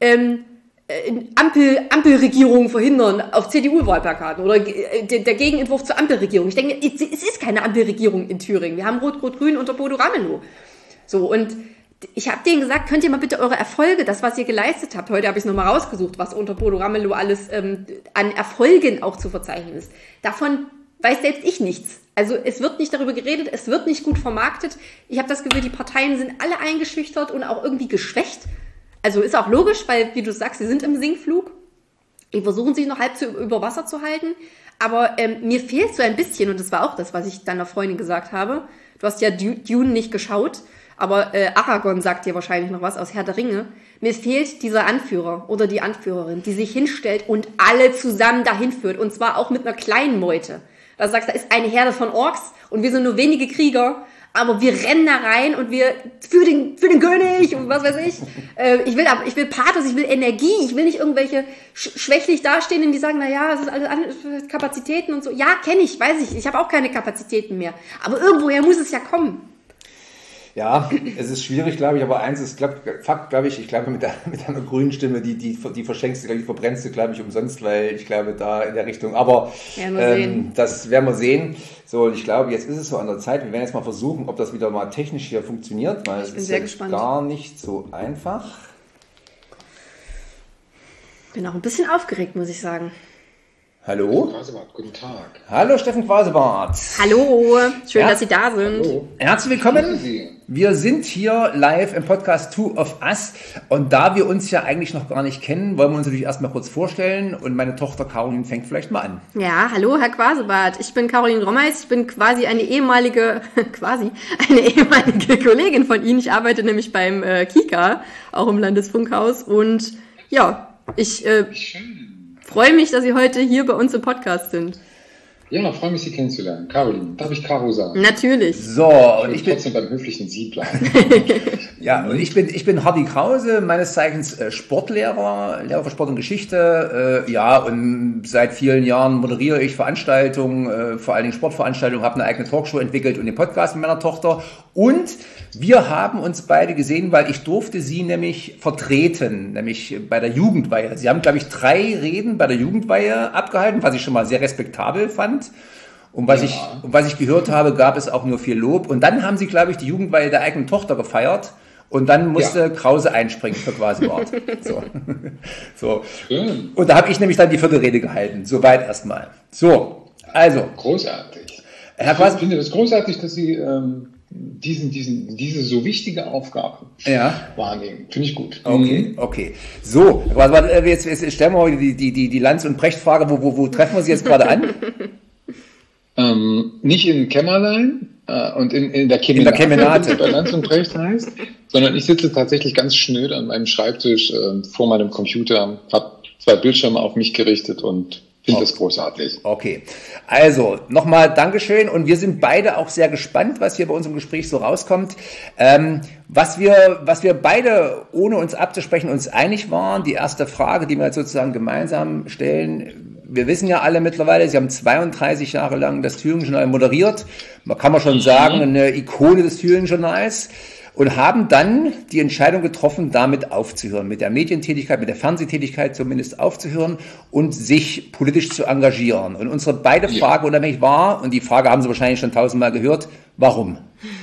Ampelregierung verhindern auf CDU-Wahlplakaten oder der Gegenentwurf zur Ampelregierung. Ich denke, es ist keine Ampelregierung in Thüringen. Wir haben rot-rot-grün unter Bodo Ramelow. So, und ich habe denen gesagt, könnt ihr mal bitte eure Erfolge, das, was ihr geleistet habt, heute habe ich es nochmal rausgesucht, was unter Bodo Ramelow alles an Erfolgen auch zu verzeichnen ist. Davon weiß selbst ich nichts. Also es wird nicht darüber geredet, es wird nicht gut vermarktet. Ich habe das Gefühl, die Parteien sind alle eingeschüchtert und auch irgendwie geschwächt. Also ist auch logisch, weil, wie du sagst, sie sind im Sinkflug. Die versuchen sich noch halb über Wasser zu halten. Aber mir fehlt so ein bisschen, und das war auch das, was ich deiner Freundin gesagt habe. Du hast ja Dune nicht geschaut, aber Aragorn sagt dir wahrscheinlich noch was aus Herr der Ringe. Mir fehlt dieser Anführer oder die Anführerin, die sich hinstellt und alle zusammen dahin führt. Und zwar auch mit einer kleinen Meute. Da sagst du, da ist eine Herde von Orks und wir sind nur wenige Krieger, aber wir rennen da rein und wir für den König und was weiß ich. Ich will Pathos, ich will Energie, ich will nicht irgendwelche schwächlich dastehenden, die sagen, na ja, es ist alles Kapazitäten und so. Ja, kenne ich, weiß ich habe auch keine Kapazitäten mehr. Aber irgendwoher muss es ja kommen. Ja, es ist schwierig, glaube ich, aber eins ist Fakt, glaube ich glaube mit einer grünen Stimme, die verschenkst du, die verbrennst du, glaube ich, umsonst, weil ich glaube, da in der Richtung, aber das werden wir sehen. So, und ich glaube, jetzt ist es so an der Zeit, wir werden jetzt mal versuchen, ob das wieder mal technisch hier funktioniert, weil es ist ja gar nicht so einfach. Bin auch ein bisschen aufgeregt, muss ich sagen. Hallo? Quasebart, guten Tag. Hallo Steffen Quasebart. Hallo, schön, dass Sie da sind. Hallo. Herzlich willkommen. Wir sind hier live im Podcast Two of Us und da wir uns ja eigentlich noch gar nicht kennen, wollen wir uns natürlich erstmal kurz vorstellen und meine Tochter Caroline fängt vielleicht mal an. Ja, hallo Herr Quasebart, ich bin Caroline Rommeis, ich bin quasi eine ehemalige Kollegin von Ihnen. Ich arbeite nämlich beim Kika, auch im Landesfunkhaus und ja, ich freue mich, dass Sie heute hier bei uns im Podcast sind. Ja, freue mich, Sie kennenzulernen. Caroline, darf ich Caro sagen? Natürlich. So, und ich bin trotzdem beim höflichen Sie bleiben. Ja, und ich bin Hardy Krause, meines Zeichens Sportlehrer, Lehrer für Sport und Geschichte. Ja, und seit vielen Jahren moderiere ich Veranstaltungen, vor allen Dingen Sportveranstaltungen, habe eine eigene Talkshow entwickelt und den Podcast mit meiner Tochter. Und wir haben uns beide gesehen, weil ich durfte sie nämlich vertreten, nämlich bei der Jugendweihe. Sie haben, glaube ich, 3 Reden bei der Jugendweihe abgehalten, was ich schon mal sehr respektabel fand. Und was ich gehört habe, gab es auch nur viel Lob. Und dann haben sie, glaube ich, die Jugendweihe der eigenen Tochter gefeiert. Und dann musste Krause einspringen für Quasebart. So. Und da habe ich nämlich dann die 4. Rede gehalten. Soweit erstmal. So, also. Großartig. Herr Quasebart, ich finde es großartig, dass Sie diese so wichtige Aufgabe wahrnehmen. Finde ich gut. Okay. So, jetzt stellen wir heute die Lanz- und Brecht-Frage. Wo treffen wir Sie jetzt gerade an? Nicht in Kämmerlein und in der Kemenate, bei Lanz und Brecht heißt, sondern ich sitze tatsächlich ganz schnöd an meinem Schreibtisch vor meinem Computer, habe 2 Bildschirme auf mich gerichtet und finde das großartig. Okay, also nochmal Dankeschön und wir sind beide auch sehr gespannt, was hier bei uns im Gespräch so rauskommt. Was wir beide, ohne uns abzusprechen, uns einig waren, die erste Frage, die wir jetzt sozusagen gemeinsam stellen. Wir wissen ja alle mittlerweile, Sie haben 32 Jahre lang das Thüringen-Journal moderiert. Man kann schon sagen, eine Ikone des Thüringen-Journals. Und haben dann die Entscheidung getroffen, damit aufzuhören, mit der Medientätigkeit, mit der Fernsehtätigkeit zumindest aufzuhören und sich politisch zu engagieren. Und unsere beide Frage unabhängig war, und die Frage haben Sie wahrscheinlich schon 1000-mal gehört, warum?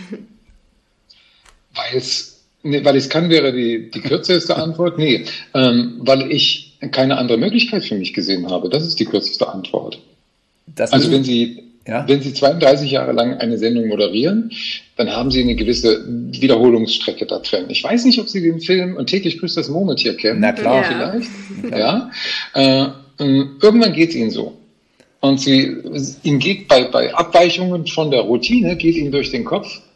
Weil ich kann, wäre die kürzeste Antwort. Weil ich keine andere Möglichkeit für mich gesehen habe. Das ist die kürzeste Antwort. Wenn Sie 32 Jahre lang eine Sendung moderieren, dann haben Sie eine gewisse Wiederholungsstrecke da drin. Ich weiß nicht, ob Sie den Film Und täglich grüßt das Murmeltier kennen. Na klar. Vielleicht. Ja. Irgendwann geht es Ihnen so. Und Ihnen geht bei Abweichungen von der Routine, geht Ihnen durch den Kopf,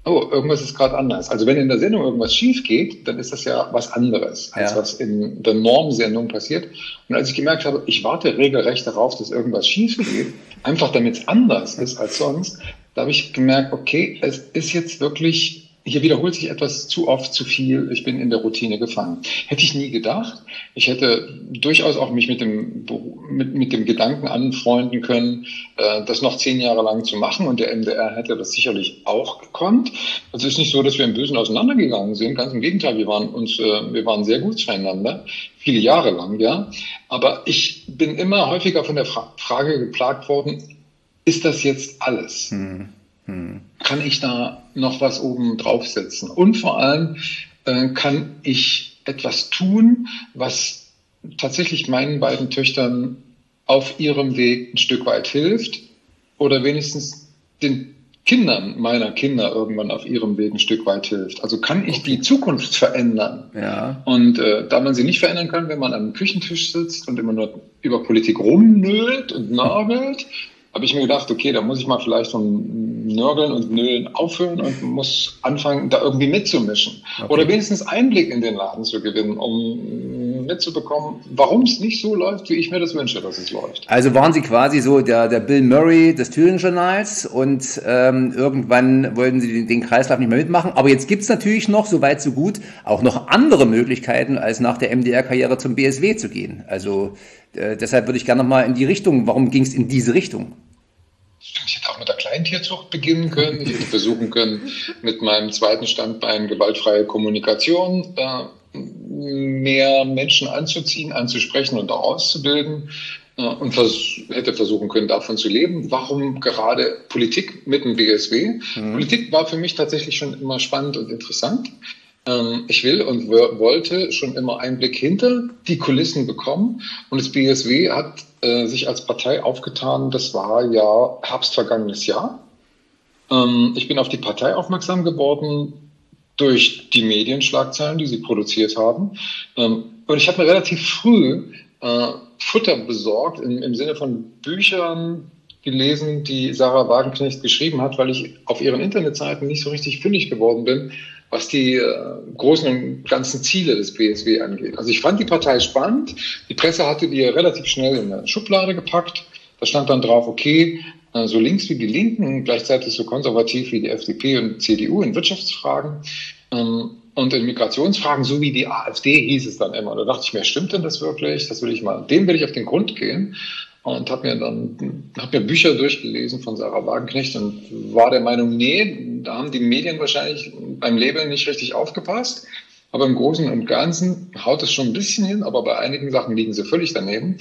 oh, irgendwas ist gerade anders. Also wenn in der Sendung irgendwas schief geht, dann ist das ja was anderes, als was in der Normsendung passiert. Und als ich gemerkt habe, ich warte regelrecht darauf, dass irgendwas schief geht, einfach damit es anders ist als sonst, da habe ich gemerkt, okay, es ist jetzt wirklich, hier wiederholt sich etwas zu oft, zu viel, ich bin in der Routine gefangen. Hätte ich nie gedacht. Ich hätte durchaus auch mich mit dem Gedanken anfreunden können, das noch 10 Jahre lang zu machen, und der MDR hätte das sicherlich auch gekonnt. Es ist nicht so, dass wir im Bösen auseinandergegangen sind, ganz im Gegenteil, wir waren sehr gut zueinander, viele Jahre lang, ja. Aber ich bin immer häufiger von der Frage geplagt worden, ist das jetzt alles? Kann ich da noch was oben draufsetzen? Und vor allem kann ich etwas tun, was tatsächlich meinen beiden Töchtern auf ihrem Weg ein Stück weit hilft oder wenigstens den Kindern meiner Kinder irgendwann auf ihrem Weg ein Stück weit hilft. Also kann ich die Zukunft verändern? Ja. Und da man sie nicht verändern kann, wenn man am Küchentisch sitzt und immer nur über Politik rumnölt und nörgelt, habe ich mir gedacht, okay, da muss ich mal vielleicht vom Nörgeln und Nölen aufhören und muss anfangen, da irgendwie mitzumischen. Okay. Oder wenigstens Einblick in den Laden zu gewinnen, um mitzubekommen, warum es nicht so läuft, wie ich mir das wünsche, dass es läuft. Also waren Sie quasi so der Bill Murray des Thüringen-Journals und irgendwann wollten Sie den Kreislauf nicht mehr mitmachen. Aber jetzt gibt's natürlich noch, so weit so gut, auch noch andere Möglichkeiten, als nach der MDR-Karriere zum BSW zu gehen. Also deshalb würde ich gerne noch mal in die Richtung, warum ging es in diese Richtung? Ich hätte auch mit der Kleintierzucht beginnen können. Ich hätte versuchen können, mit meinem zweiten Standbein gewaltfreie Kommunikation mehr Menschen anzuziehen, anzusprechen und auch auszubilden. Und hätte versuchen können, davon zu leben. Warum gerade Politik mit dem BSW? Politik war für mich tatsächlich schon immer spannend und interessant. Ich will und wollte schon immer Einblick hinter die Kulissen bekommen. Und das BSW hat sich als Partei aufgetan, das war ja Herbst vergangenes Jahr. Ich bin auf die Partei aufmerksam geworden durch die Medienschlagzeilen, die sie produziert haben. Und ich habe mir relativ früh Futter besorgt, im Sinne von Büchern gelesen, die Sarah Wagenknecht geschrieben hat, weil ich auf ihren Internetseiten nicht so richtig fündig geworden bin, was die großen und ganzen Ziele des BSW angeht. Also ich fand die Partei spannend. Die Presse hatte die relativ schnell in eine Schublade gepackt. Da stand dann drauf, okay, so links wie die Linken, gleichzeitig so konservativ wie die FDP und CDU in Wirtschaftsfragen und in Migrationsfragen, so wie die AfD, hieß es dann immer. Da dachte ich mir, stimmt denn das wirklich? Dem will ich auf den Grund gehen. Und habe mir Bücher durchgelesen von Sarah Wagenknecht und war der Meinung, nee, da haben die Medien wahrscheinlich beim Labeln nicht richtig aufgepasst. Aber im Großen und Ganzen haut es schon ein bisschen hin, aber bei einigen Sachen liegen sie völlig daneben.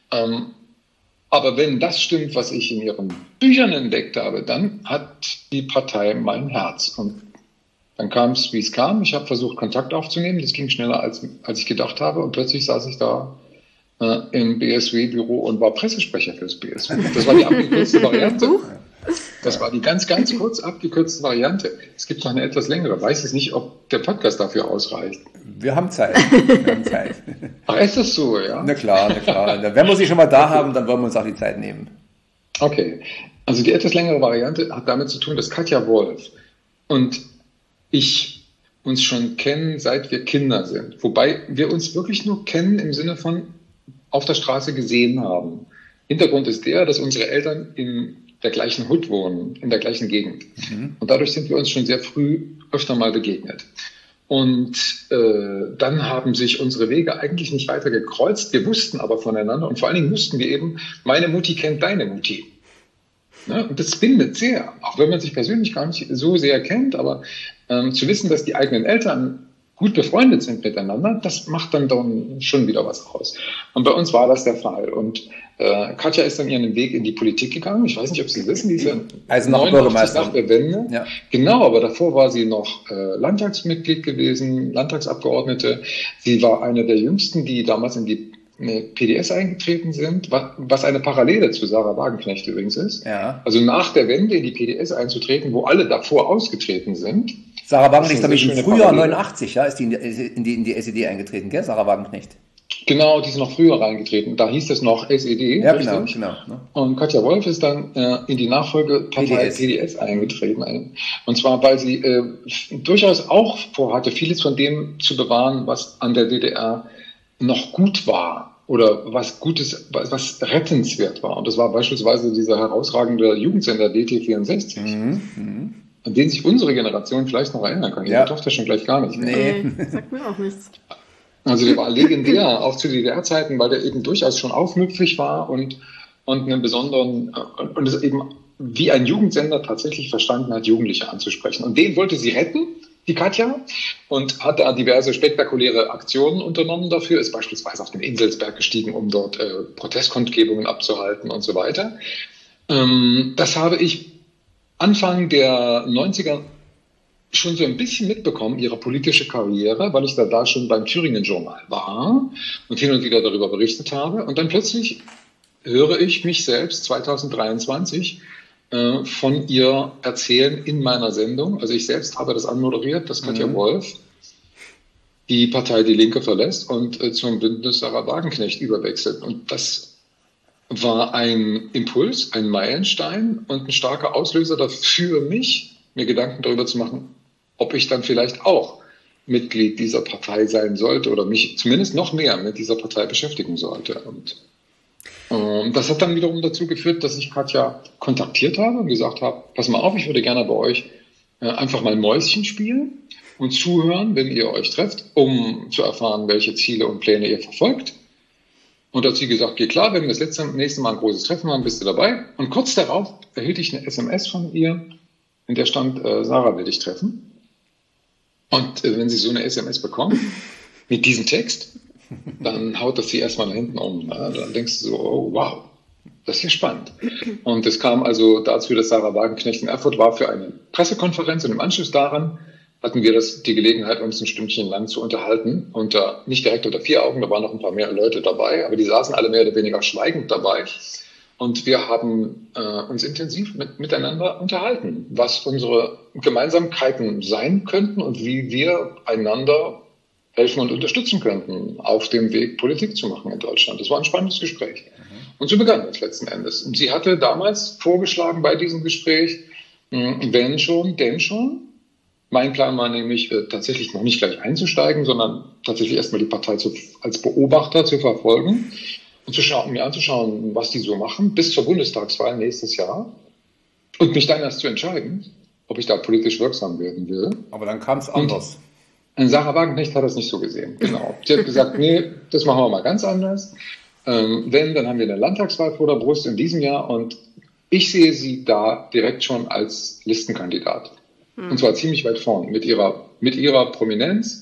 Aber wenn das stimmt, was ich in ihren Büchern entdeckt habe, dann hat die Partei mein Herz. Und dann kam es, wie es kam. Ich habe versucht, Kontakt aufzunehmen. Das ging schneller, als ich gedacht habe. Und plötzlich saß ich da im BSW-Büro und war Pressesprecher fürs BSW. Das war die abgekürzte Variante. Das war die ganz, ganz kurz abgekürzte Variante. Es gibt noch eine etwas längere. Weiß ich nicht, ob der Podcast dafür ausreicht. Wir haben Zeit. Ach, ist das so, ja? Na klar. Wenn wir sie schon mal da haben, dann wollen wir uns auch die Zeit nehmen. Okay. Also die etwas längere Variante hat damit zu tun, dass Katja Wolf und ich uns schon kennen, seit wir Kinder sind. Wobei wir uns wirklich nur kennen im Sinne von auf der Straße gesehen haben. Hintergrund ist der, dass unsere Eltern in der gleichen Hood wohnen, in der gleichen Gegend. Und dadurch sind wir uns schon sehr früh öfter mal begegnet. Und dann haben sich unsere Wege eigentlich nicht weiter gekreuzt. Wir wussten aber voneinander und vor allen Dingen wussten wir eben, meine Mutti kennt deine Mutti. Ja, und das bindet sehr, auch wenn man sich persönlich gar nicht so sehr kennt, aber zu wissen, dass die eigenen Eltern gut befreundet sind miteinander, das macht dann schon wieder was aus. Und bei uns war das der Fall. Und Katja ist dann ihren Weg in die Politik gegangen. Ich weiß nicht, ob Sie wissen, die ist ja also noch Bürgermeisterin nach der Wende. Ja. Genau, aber davor war sie noch Landtagsmitglied gewesen, Landtagsabgeordnete. Sie war eine der jüngsten, die damals in die PDS eingetreten sind, was eine Parallele zu Sarah Wagenknecht übrigens ist. Ja. Also nach der Wende in die PDS einzutreten, wo alle davor ausgetreten sind. Sarah Wagenknecht ist nämlich im Frühjahr 89, ja, ist die in die SED eingetreten, gell, Sarah Wagenknecht? Genau, die ist noch früher reingetreten. Da hieß es noch SED. Ja, genau. Ne? Und Katja Wolf ist dann in die Nachfolgepartei PDS eingetreten. Und zwar, weil sie durchaus auch vorhatte, vieles von dem zu bewahren, was an der DDR noch gut war oder was Gutes, was rettenswert war. Und das war beispielsweise dieser herausragende Jugendsender DT64. An den sich unsere Generation vielleicht noch erinnern kann. Ihre Tochter schon gleich gar nicht. Nee, sagt mir auch nichts. Also der war legendär, auch zu DDR-Zeiten, weil der eben durchaus schon aufmüpfig war und einen besonderen, und es eben wie ein Jugendsender tatsächlich verstanden hat, Jugendliche anzusprechen. Und den wollte sie retten, die Katja, und hat da diverse spektakuläre Aktionen unternommen dafür, ist beispielsweise auf den Inselsberg gestiegen, um dort Protestkundgebungen abzuhalten und so weiter. Das habe ich Anfang der 90er schon so ein bisschen mitbekommen, ihre politische Karriere, weil ich da schon beim Thüringen-Journal war und hin und wieder darüber berichtet habe. Und dann plötzlich höre ich mich selbst 2023 von ihr erzählen in meiner Sendung. Also ich selbst habe das anmoderiert, dass Katja Wolf die Partei Die Linke verlässt und zum Bündnis Sarah Wagenknecht überwechselt. Und das war ein Impuls, ein Meilenstein und ein starker Auslöser dafür mich, mir Gedanken darüber zu machen, ob ich dann vielleicht auch Mitglied dieser Partei sein sollte oder mich zumindest noch mehr mit dieser Partei beschäftigen sollte. Und das hat dann wiederum dazu geführt, dass ich Katja kontaktiert habe und gesagt habe, pass mal auf, ich würde gerne bei euch einfach mal Mäuschen spielen und zuhören, wenn ihr euch trefft, um zu erfahren, welche Ziele und Pläne ihr verfolgt. Und da hat sie gesagt, geh klar, wenn wir das nächste Mal ein großes Treffen haben, bist du dabei. Und kurz darauf erhielt ich eine SMS von ihr, in der stand, Sarah will dich treffen. Und wenn sie so eine SMS bekommt, mit diesem Text, dann haut das sie erstmal nach hinten um. Ne? Dann denkst du so, oh, wow, das ist ja spannend. Und es kam also dazu, dass Sarah Wagenknecht in Erfurt war für eine Pressekonferenz und im Anschluss daran hatten wir die Gelegenheit, uns ein Stündchen lang zu unterhalten. Nicht direkt unter 4 Augen, da waren noch ein paar mehr Leute dabei, aber die saßen alle mehr oder weniger schweigend dabei. Und wir haben uns intensiv miteinander unterhalten, was unsere Gemeinsamkeiten sein könnten und wie wir einander helfen und unterstützen könnten, auf dem Weg Politik zu machen in Deutschland. Das war ein spannendes Gespräch. Und so begann es letzten Endes. Und sie hatte damals vorgeschlagen bei diesem Gespräch, wenn schon, denn schon. Mein Plan war nämlich tatsächlich noch nicht gleich einzusteigen, sondern tatsächlich erstmal die Partei als Beobachter zu verfolgen. Und mir anzuschauen, was die so machen, bis zur Bundestagswahl nächstes Jahr. Und mich dann erst zu entscheiden, ob ich da politisch wirksam werden will. Aber dann kam es anders. Und Sarah Wagenknecht hat das nicht so gesehen. Genau. Sie hat gesagt, nee, das machen wir mal ganz anders. Dann haben wir eine Landtagswahl vor der Brust in diesem Jahr. Und ich sehe sie da direkt schon als Listenkandidat. Und zwar ziemlich weit vorn. Mit ihrer Prominenz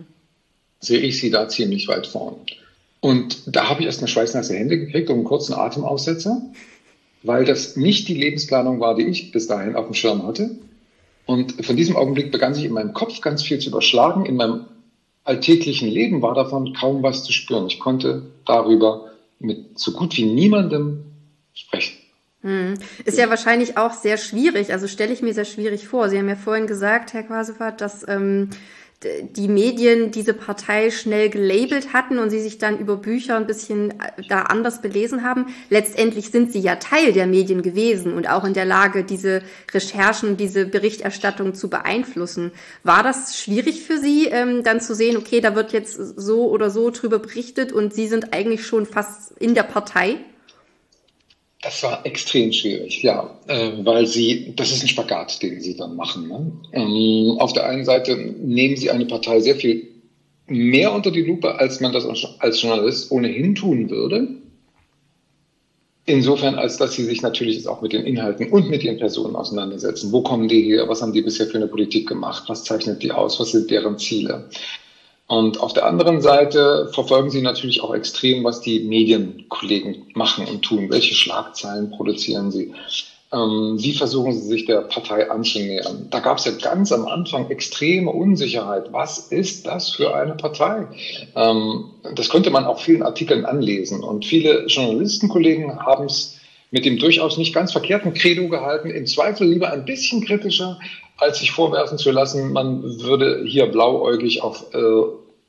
sehe ich sie da ziemlich weit vorn. Und da habe ich erstmal schweißnasse Hände gekriegt und einen kurzen Atemaussetzer, weil das nicht die Lebensplanung war, die ich bis dahin auf dem Schirm hatte. Und von diesem Augenblick begann sich in meinem Kopf ganz viel zu überschlagen. In meinem alltäglichen Leben war davon kaum was zu spüren. Ich konnte darüber mit so gut wie niemandem sprechen. Ist ja wahrscheinlich auch sehr schwierig, also stelle ich mir sehr schwierig vor. Sie haben ja vorhin gesagt, Herr Quasovart, dass die Medien diese Partei schnell gelabelt hatten und sie sich dann über Bücher ein bisschen da anders belesen haben. Letztendlich sind sie ja Teil der Medien gewesen und auch in der Lage, diese Recherchen, diese Berichterstattung zu beeinflussen. War das schwierig für Sie, dann zu sehen, okay, da wird jetzt so oder so drüber berichtet und Sie sind eigentlich schon fast in der Partei? Das war extrem schwierig, ja, weil das ist ein Spagat, den sie dann machen. Ne? Auf der einen Seite nehmen sie eine Partei sehr viel mehr unter die Lupe, als man das als Journalist ohnehin tun würde. Insofern, als dass sie sich natürlich jetzt auch mit den Inhalten und mit ihren Personen auseinandersetzen. Wo kommen die her? Was haben die bisher für eine Politik gemacht? Was zeichnet die aus? Was sind deren Ziele? Und auf der anderen Seite verfolgen sie natürlich auch extrem, was die Medienkollegen machen und tun. Welche Schlagzeilen produzieren sie? Wie versuchen sie sich der Partei anzunähern? Da gab es ja ganz am Anfang extreme Unsicherheit. Was ist das für eine Partei? Das konnte man auch vielen Artikeln anlesen. Und viele Journalistenkollegen haben es mit dem durchaus nicht ganz verkehrten Credo gehalten, im Zweifel lieber ein bisschen kritischer, als sich vorwerfen zu lassen, man würde hier blauäugig auf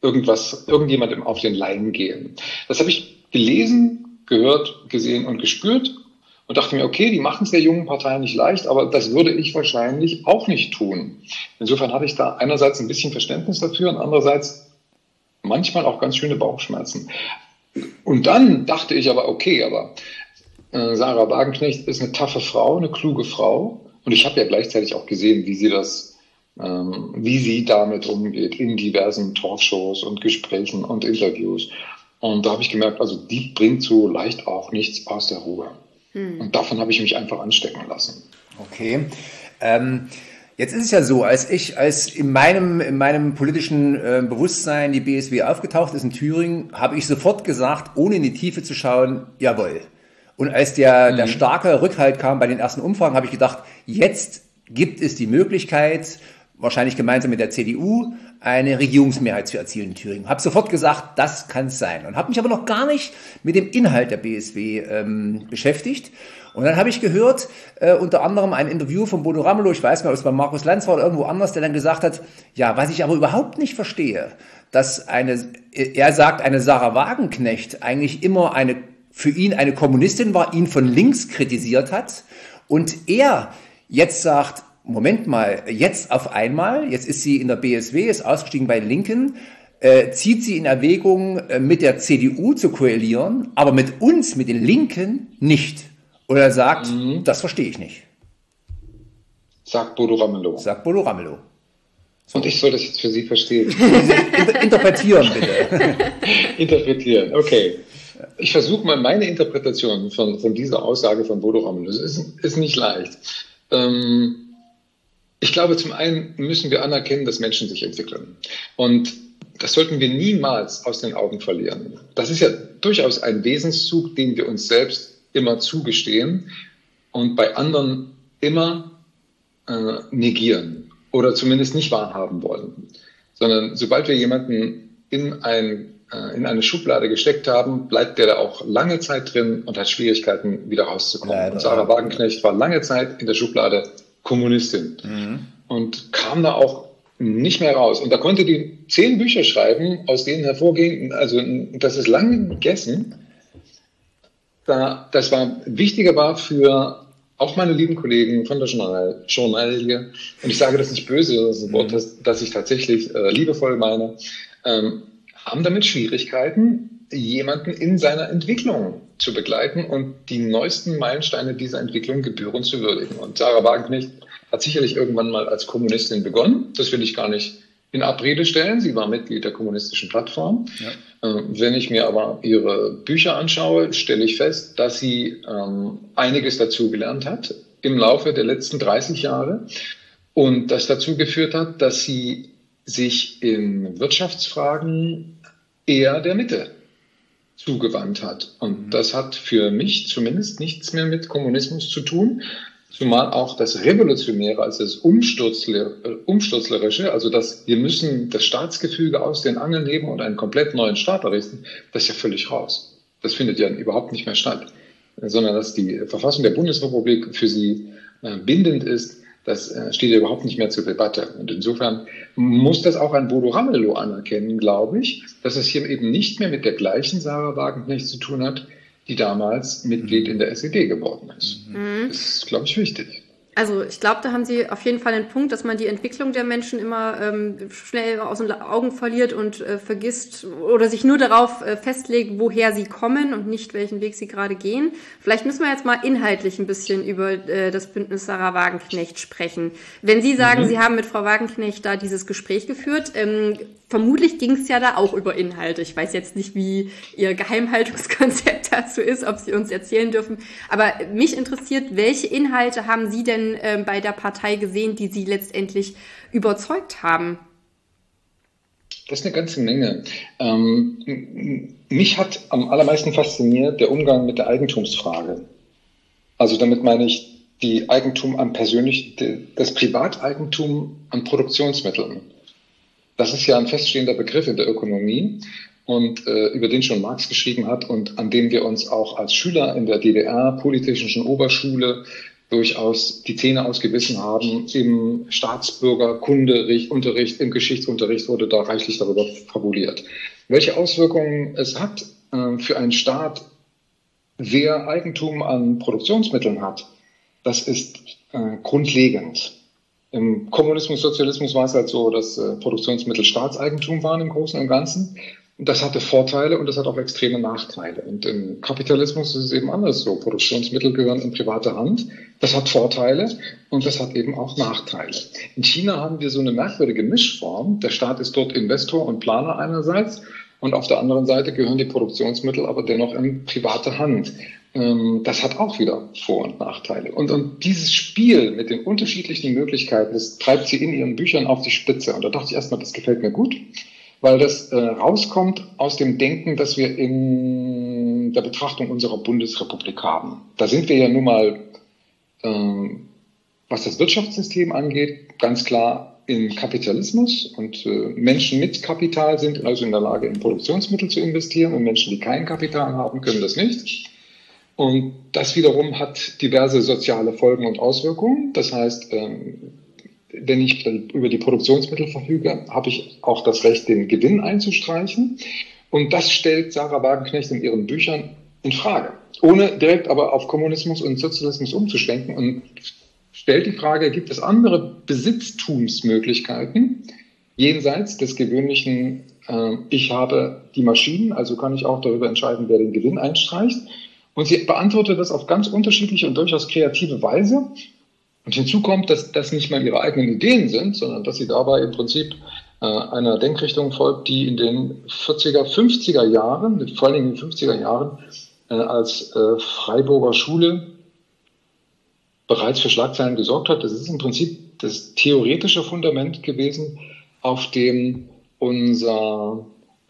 irgendjemandem auf den Leim gehen. Das habe ich gelesen, gehört, gesehen und gespürt und dachte mir, okay, die machen es der jungen Partei nicht leicht, aber das würde ich wahrscheinlich auch nicht tun. Insofern hatte ich da einerseits ein bisschen Verständnis dafür und andererseits manchmal auch ganz schöne Bauchschmerzen. Und dann dachte ich aber, okay, Sarah Wagenknecht ist eine taffe Frau, eine kluge Frau. Und ich habe ja gleichzeitig auch gesehen, wie sie damit umgeht in diversen Talkshows und Gesprächen und Interviews. Und da habe ich gemerkt, also die bringt so leicht auch nichts aus der Ruhe. Und davon habe ich mich einfach anstecken lassen. Okay. Jetzt ist es ja so, als in meinem politischen Bewusstsein die BSW aufgetaucht ist in Thüringen, habe ich sofort gesagt, ohne in die Tiefe zu schauen, jawohl. Und als der starke Rückhalt kam bei den ersten Umfragen, habe ich gedacht, jetzt gibt es die Möglichkeit, wahrscheinlich gemeinsam mit der CDU, eine Regierungsmehrheit zu erzielen in Thüringen. Habe sofort gesagt, das kann es sein. Und habe mich aber noch gar nicht mit dem Inhalt der BSW beschäftigt. Und dann habe ich gehört, unter anderem ein Interview von Bodo Ramelow, ich weiß nicht, ob es bei Markus Lanz war oder irgendwo anders, der dann gesagt hat, ja, was ich aber überhaupt nicht verstehe, dass er sagt, eine Sarah Wagenknecht eigentlich immer für ihn eine Kommunistin war, ihn von links kritisiert hat und er jetzt sagt, Moment mal, jetzt ist sie in der BSW, ist ausgestiegen bei den Linken, zieht sie in Erwägung, mit der CDU zu koalieren, aber mit uns, mit den Linken, nicht. Oder er sagt, das verstehe ich nicht. Sagt Bodo Ramelow. So. Und ich soll das jetzt für Sie verstehen. Interpretieren, bitte. Interpretieren, okay. Ich versuche mal meine Interpretation von dieser Aussage von Bodo Ramelow. Das ist nicht leicht. Ich glaube, zum einen müssen wir anerkennen, dass Menschen sich entwickeln. Und das sollten wir niemals aus den Augen verlieren. Das ist ja durchaus ein Wesenszug, den wir uns selbst immer zugestehen und bei anderen immer negieren oder zumindest nicht wahrhaben wollen. Sondern sobald wir jemanden in eine Schublade gesteckt haben, bleibt der da auch lange Zeit drin und hat Schwierigkeiten, wieder rauszukommen. Und Sarah Wagenknecht war lange Zeit in der Schublade Kommunistin und kam da auch nicht mehr raus. Und da konnte die 10 Bücher schreiben, aus denen hervorging, also das ist lange gegessen. Das wichtiger war für auch meine lieben Kollegen von der Journalie, und ich sage das nicht böse, das ist ein Wort, das ich tatsächlich liebevoll meine, haben damit Schwierigkeiten, jemanden in seiner Entwicklung zu begleiten und die neuesten Meilensteine dieser Entwicklung gebührend zu würdigen. Und Sarah Wagenknecht hat sicherlich irgendwann mal als Kommunistin begonnen. Das will ich gar nicht in Abrede stellen. Sie war Mitglied der Kommunistischen Plattform. Ja. Wenn ich mir aber ihre Bücher anschaue, stelle ich fest, dass sie einiges dazu gelernt hat im Laufe der letzten 30 Jahre und das dazu geführt hat, dass sie sich in Wirtschaftsfragen eher der Mitte zugewandt hat. Und das hat für mich zumindest nichts mehr mit Kommunismus zu tun, zumal auch das Revolutionäre, also das Umsturzlerische, also wir müssen das Staatsgefüge aus den Angeln heben und einen komplett neuen Staat errichten, das ist ja völlig raus. Das findet ja überhaupt nicht mehr statt, sondern dass die Verfassung der Bundesrepublik für sie bindend ist, das steht ja überhaupt nicht mehr zur Debatte. Und insofern muss das auch ein Bodo Ramelow anerkennen, glaube ich, dass es hier eben nicht mehr mit der gleichen Sarah Wagenknecht zu tun hat, die damals Mitglied in der SED geworden ist. Das ist, glaube ich, wichtig. Also ich glaube, da haben Sie auf jeden Fall einen Punkt, dass man die Entwicklung der Menschen immer schnell aus den Augen verliert und vergisst oder sich nur darauf festlegt, woher sie kommen und nicht, welchen Weg sie gerade gehen. Vielleicht müssen wir jetzt mal inhaltlich ein bisschen über das Bündnis Sarah Wagenknecht sprechen. Wenn Sie sagen, Sie haben mit Frau Wagenknecht da dieses Gespräch geführt, vermutlich ging es ja da auch über Inhalte. Ich weiß jetzt nicht, wie Ihr Geheimhaltungskonzept dazu ist, ob Sie uns erzählen dürfen. Aber mich interessiert, welche Inhalte haben Sie denn bei der Partei gesehen, die Sie letztendlich überzeugt haben? Das ist eine ganze Menge. Mich hat am allermeisten fasziniert der Umgang mit der Eigentumsfrage. Also damit meine ich das Privateigentum an Produktionsmitteln. Das ist ja ein feststehender Begriff in der Ökonomie und über den schon Marx geschrieben hat und an dem wir uns auch als Schüler in der DDR Polytechnischen Oberschule durchaus die Zähne ausgebissen haben. Im Staatsbürgerkundeunterricht, im Geschichtsunterricht wurde da reichlich darüber fabuliert. Welche Auswirkungen es hat für einen Staat, wer Eigentum an Produktionsmitteln hat, das ist grundlegend. Im Kommunismus, Sozialismus war es halt so, dass Produktionsmittel Staatseigentum waren im Großen und Ganzen. Das hatte Vorteile und das hat auch extreme Nachteile. Und im Kapitalismus ist es eben anders so. Produktionsmittel gehören in private Hand. Das hat Vorteile und das hat eben auch Nachteile. In China haben wir so eine merkwürdige Mischform. Der Staat ist dort Investor und Planer einerseits und auf der anderen Seite gehören die Produktionsmittel aber dennoch in private Hand. Das hat auch wieder Vor- und Nachteile. Und dieses Spiel mit den unterschiedlichen Möglichkeiten, das treibt sie in ihren Büchern auf die Spitze. Und da dachte ich erstmal, das gefällt mir gut, weil das rauskommt aus dem Denken, das wir in der Betrachtung unserer Bundesrepublik haben. Da sind wir ja nun mal, was das Wirtschaftssystem angeht, ganz klar im Kapitalismus. Und Menschen mit Kapital sind also in der Lage, in Produktionsmittel zu investieren. Und Menschen, die kein Kapital haben, können das nicht. Und das wiederum hat diverse soziale Folgen und Auswirkungen. Das heißt, wenn ich über die Produktionsmittel verfüge, habe ich auch das Recht, den Gewinn einzustreichen. Und das stellt Sarah Wagenknecht in ihren Büchern in Frage, ohne direkt aber auf Kommunismus und Sozialismus umzuschwenken und stellt die Frage, gibt es andere Besitztumsmöglichkeiten jenseits des gewöhnlichen, ich habe die Maschinen, also kann ich auch darüber entscheiden, wer den Gewinn einstreicht. Und sie beantwortet das auf ganz unterschiedliche und durchaus kreative Weise. Und hinzu kommt, dass das nicht mal ihre eigenen Ideen sind, sondern dass sie dabei im Prinzip einer Denkrichtung folgt, die in den 40er, 50er Jahren, vor allem in den 50er Jahren, als Freiburger Schule bereits für Schlagzeilen gesorgt hat. Das ist im Prinzip das theoretische Fundament gewesen, auf dem unser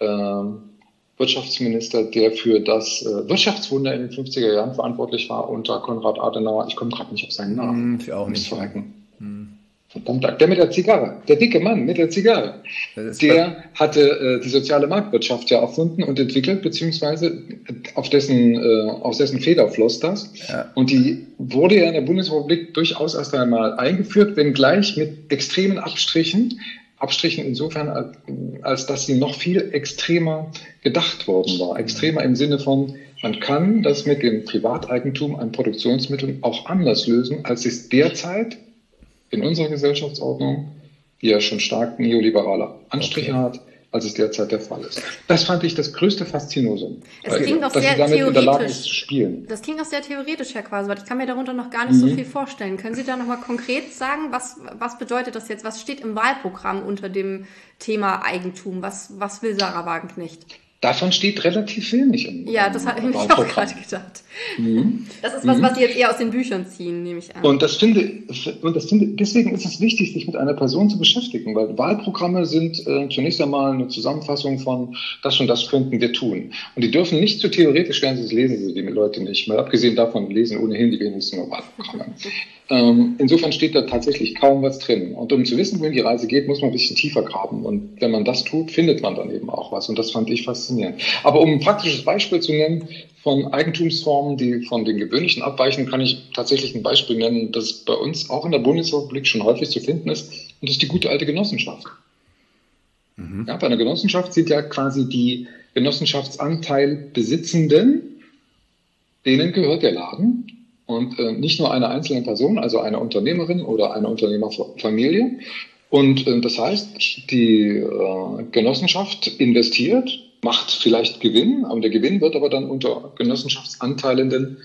Wirtschaftsminister, der für das Wirtschaftswunder in den 50er Jahren verantwortlich war, unter Konrad Adenauer, ich komme gerade nicht auf seinen Namen. Ich auch nicht. Verdammt, der mit der Zigarre, der dicke Mann mit der Zigarre, der hatte die soziale Marktwirtschaft ja erfunden und entwickelt, beziehungsweise auf dessen Feder floss das. Ja. Und die wurde ja in der Bundesrepublik durchaus erst einmal eingeführt, wenngleich mit extremen Abstrichen insofern, als dass sie noch viel extremer gedacht worden war. Extremer im Sinne von, man kann das mit dem Privateigentum an Produktionsmitteln auch anders lösen, als es derzeit in unserer Gesellschaftsordnung, die ja schon stark neoliberale Anstriche hat, als es derzeit der Fall ist. Das fand ich das größte Faszinosum. Es klingt auch sehr theoretisch. Das klingt auch sehr theoretisch, Herr Quasewald. Ich kann mir darunter noch gar nicht so viel vorstellen. Können Sie da nochmal konkret sagen, was bedeutet das jetzt? Was steht im Wahlprogramm unter dem Thema Eigentum? Was will Sarah Wagenknecht? Davon steht relativ wenig im Ja, das habe ich mir auch gerade gedacht. Das ist was Sie jetzt eher aus den Büchern ziehen, nehme ich an. Und deswegen ist es wichtig, sich mit einer Person zu beschäftigen, weil Wahlprogramme sind zunächst einmal eine Zusammenfassung von das und das könnten wir tun. Und die dürfen nicht zu theoretisch werden, sonst lesen sie die Leute nicht. Mal abgesehen davon lesen ohnehin die wenigsten nur Wahlprogramme. Insofern steht da tatsächlich kaum was drin. Und um zu wissen, wohin die Reise geht, muss man ein bisschen tiefer graben. Und wenn man das tut, findet man dann eben auch was. Und das fand ich faszinierend. Aber um ein praktisches Beispiel zu nennen von Eigentumsformen, die von den gewöhnlichen abweichen, kann ich tatsächlich ein Beispiel nennen, das bei uns auch in der Bundesrepublik schon häufig zu finden ist. Und das ist die gute alte Genossenschaft. Ja, bei einer Genossenschaft sind ja quasi die Genossenschaftsanteil Besitzenden, denen gehört der Laden. Und nicht nur einer einzelnen Person, also einer Unternehmerin oder einer Unternehmerfamilie. Und das heißt, die Genossenschaft investiert, macht vielleicht Gewinn, aber der Gewinn wird aber dann unter Genossenschaftsanteilenden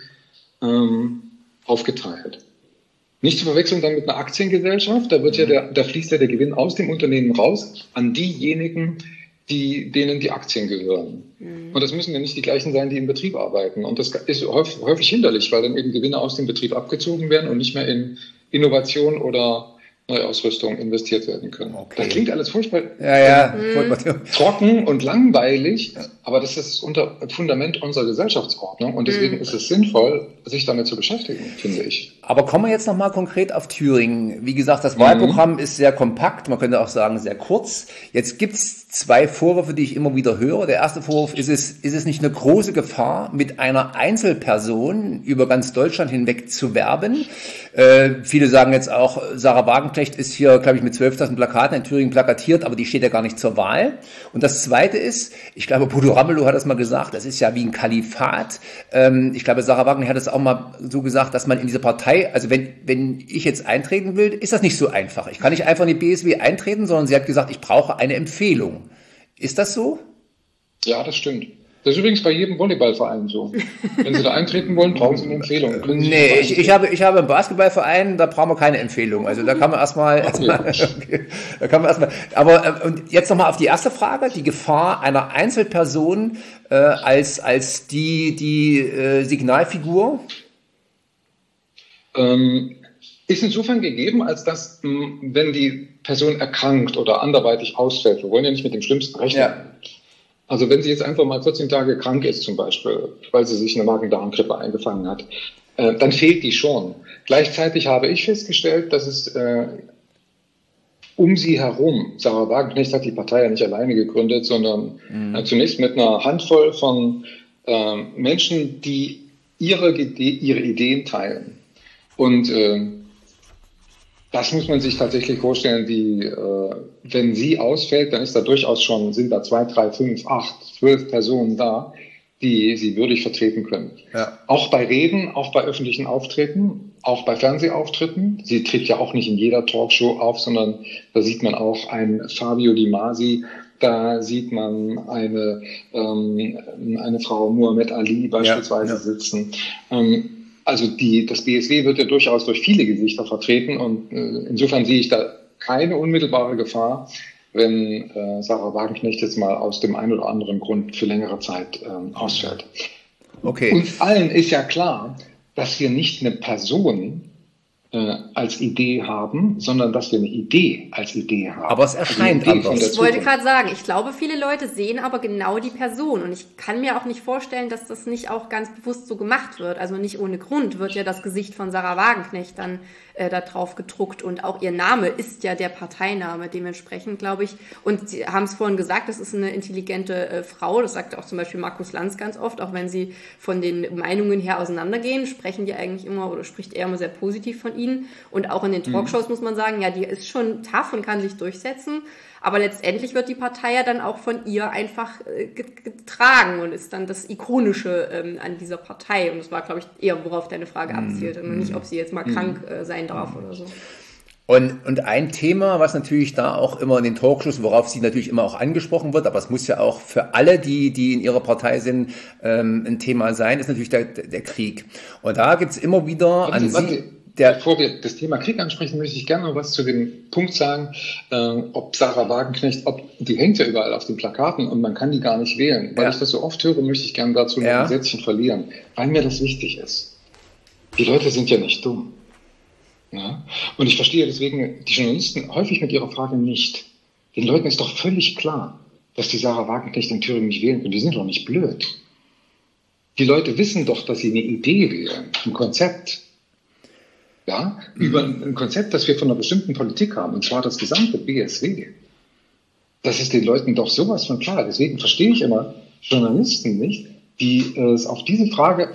aufgeteilt. Nicht zu verwechseln dann mit einer Aktiengesellschaft, da fließt ja der Gewinn aus dem Unternehmen raus an diejenigen, denen die Aktien gehören. Und das müssen ja nicht die gleichen sein, die im Betrieb arbeiten. Und das ist häufig hinderlich, weil dann eben Gewinne aus dem Betrieb abgezogen werden und nicht mehr in Innovation oder Neuausrüstung investiert werden können. Okay. Das klingt alles furchtbar, trocken und langweilig, aber das ist das Fundament unserer Gesellschaftsordnung und deswegen ist es sinnvoll, sich damit zu beschäftigen, finde ich. Aber kommen wir jetzt nochmal konkret auf Thüringen. Wie gesagt, das Wahlprogramm ist sehr kompakt, man könnte auch sagen sehr kurz. Jetzt gibt es 2 Vorwürfe, die ich immer wieder höre. Der erste Vorwurf ist es nicht eine große Gefahr, mit einer Einzelperson über ganz Deutschland hinweg zu werben? Viele sagen jetzt auch, Sarah Wagenknecht ist hier, glaube ich, mit 12.000 Plakaten in Thüringen plakatiert, aber die steht ja gar nicht zur Wahl. Und das Zweite ist, ich glaube, Bodo Ramelow hat das mal gesagt, das ist ja wie ein Kalifat. Ich glaube, Sarah Wagenknecht hat es auch mal so gesagt, dass man in diese Partei, also wenn ich jetzt eintreten will, ist das nicht so einfach. Ich kann nicht einfach in die BSW eintreten, sondern sie hat gesagt, ich brauche eine Empfehlung. Ist das so? Ja, das stimmt. Das ist übrigens bei jedem Volleyballverein so. Wenn Sie da eintreten wollen, brauchen Sie eine Empfehlung. Nee, ich habe einen Basketballverein, da brauchen wir keine Empfehlung. Also da kann man erstmal, aber und jetzt nochmal auf die erste Frage, die Gefahr einer Einzelperson als die Signalfigur? Ist insofern gegeben, als dass, wenn die Person erkrankt oder anderweitig ausfällt, wir wollen ja nicht mit dem Schlimmsten rechnen. Ja. Also wenn sie jetzt einfach mal 14 Tage krank ist zum Beispiel, weil sie sich eine Magen-Darm-Grippe eingefangen hat, dann fehlt die schon. Gleichzeitig habe ich festgestellt, dass es um sie herum, Sarah Wagenknecht hat die Partei ja nicht alleine gegründet, sondern zunächst mit einer Handvoll von Menschen, die ihre Ideen teilen. Und das muss man sich tatsächlich vorstellen, wenn sie ausfällt, dann sind da 2, 3, 5, 8, 12 Personen da, die sie würdig vertreten können. Ja. Auch bei Reden, auch bei öffentlichen Auftritten, auch bei Fernsehauftritten. Sie tritt ja auch nicht in jeder Talkshow auf, sondern da sieht man auch einen Fabio Di Masi, da sieht man eine Frau Muhammad Ali beispielsweise sitzen. Also das BSW wird ja durchaus durch viele Gesichter vertreten und insofern sehe ich da keine unmittelbare Gefahr, wenn Sarah Wagenknecht jetzt mal aus dem einen oder anderen Grund für längere Zeit ausfällt. Okay. Uns allen ist ja klar, dass wir nicht eine Person als Idee haben, sondern dass wir eine Idee als Idee haben. Aber es erscheint anders. Ich wollte gerade sagen, ich glaube, viele Leute sehen aber genau die Person und ich kann mir auch nicht vorstellen, dass das nicht auch ganz bewusst so gemacht wird. Also nicht ohne Grund wird ja das Gesicht von Sarah Wagenknecht dann da drauf gedruckt und auch ihr Name ist ja der Parteiname dementsprechend, glaube ich. Und Sie haben es vorhin gesagt, das ist eine intelligente Frau, das sagt auch zum Beispiel Markus Lanz ganz oft, auch wenn sie von den Meinungen her auseinandergehen, spricht er immer sehr positiv von ihnen. Und auch in den Talkshows muss man sagen, ja, die ist schon tough und kann sich durchsetzen. Aber letztendlich wird die Partei ja dann auch von ihr einfach getragen und ist dann das Ikonische an dieser Partei. Und das war, glaube ich, eher, worauf deine Frage abzielt und nicht, ob sie jetzt mal krank sein darf oder so. Und ein Thema, was natürlich da auch immer in den Talkshows, worauf sie natürlich immer auch angesprochen wird, aber es muss ja auch für alle, die in ihrer Partei sind, ein Thema sein, ist natürlich der Krieg. Und da gibt's immer wieder Bevor wir das Thema Krieg ansprechen, möchte ich gerne noch was zu dem Punkt sagen, ob Sarah Wagenknecht, die hängt ja überall auf den Plakaten und man kann die gar nicht wählen. Weil ich das so oft höre, möchte ich gerne dazu noch ein Sätzchen verlieren, weil mir das wichtig ist. Die Leute sind ja nicht dumm. Ja? Und ich verstehe deswegen die Journalisten häufig mit ihrer Frage nicht. Den Leuten ist doch völlig klar, dass die Sarah Wagenknecht in Thüringen nicht wählen können. Die sind doch nicht blöd. Die Leute wissen doch, dass sie eine Idee wählen, ein Konzept. Ja, über ein Konzept, das wir von einer bestimmten Politik haben, und zwar das gesamte BSW. Das ist den Leuten doch sowas von klar. Deswegen verstehe ich immer Journalisten nicht, die uns auf diese Frage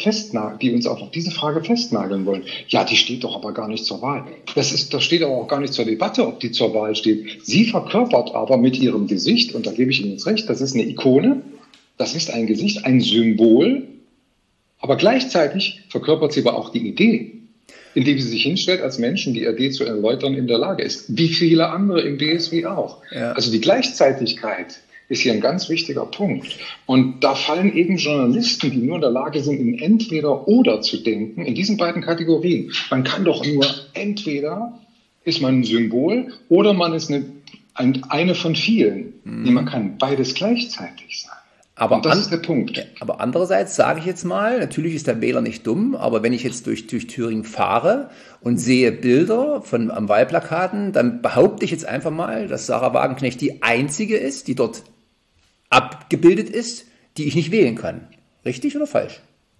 festnageln wollen. Ja, die steht doch aber gar nicht zur Wahl. Das steht aber auch gar nicht zur Debatte, ob die zur Wahl steht. Sie verkörpert aber mit ihrem Gesicht, und da gebe ich Ihnen jetzt recht, das ist eine Ikone, das ist ein Gesicht, ein Symbol, aber gleichzeitig verkörpert sie aber auch die Idee, indem sie sich hinstellt als Menschen, die Idee zu erläutern in der Lage ist. Wie viele andere im BSW auch. Ja. Also die Gleichzeitigkeit ist hier ein ganz wichtiger Punkt. Und da fallen eben Journalisten, die nur in der Lage sind, in entweder oder zu denken, in diesen beiden Kategorien. Man kann doch nur entweder ist man ein Symbol oder man ist eine von vielen. Man kann beides gleichzeitig sein. Und das ist der Punkt. Aber andererseits sage ich jetzt mal, natürlich ist der Wähler nicht dumm, aber wenn ich jetzt durch Thüringen fahre und sehe Bilder am Wahlplakaten, dann behaupte ich jetzt einfach mal, dass Sarah Wagenknecht die einzige ist, die dort abgebildet ist, die ich nicht wählen kann. Richtig oder falsch?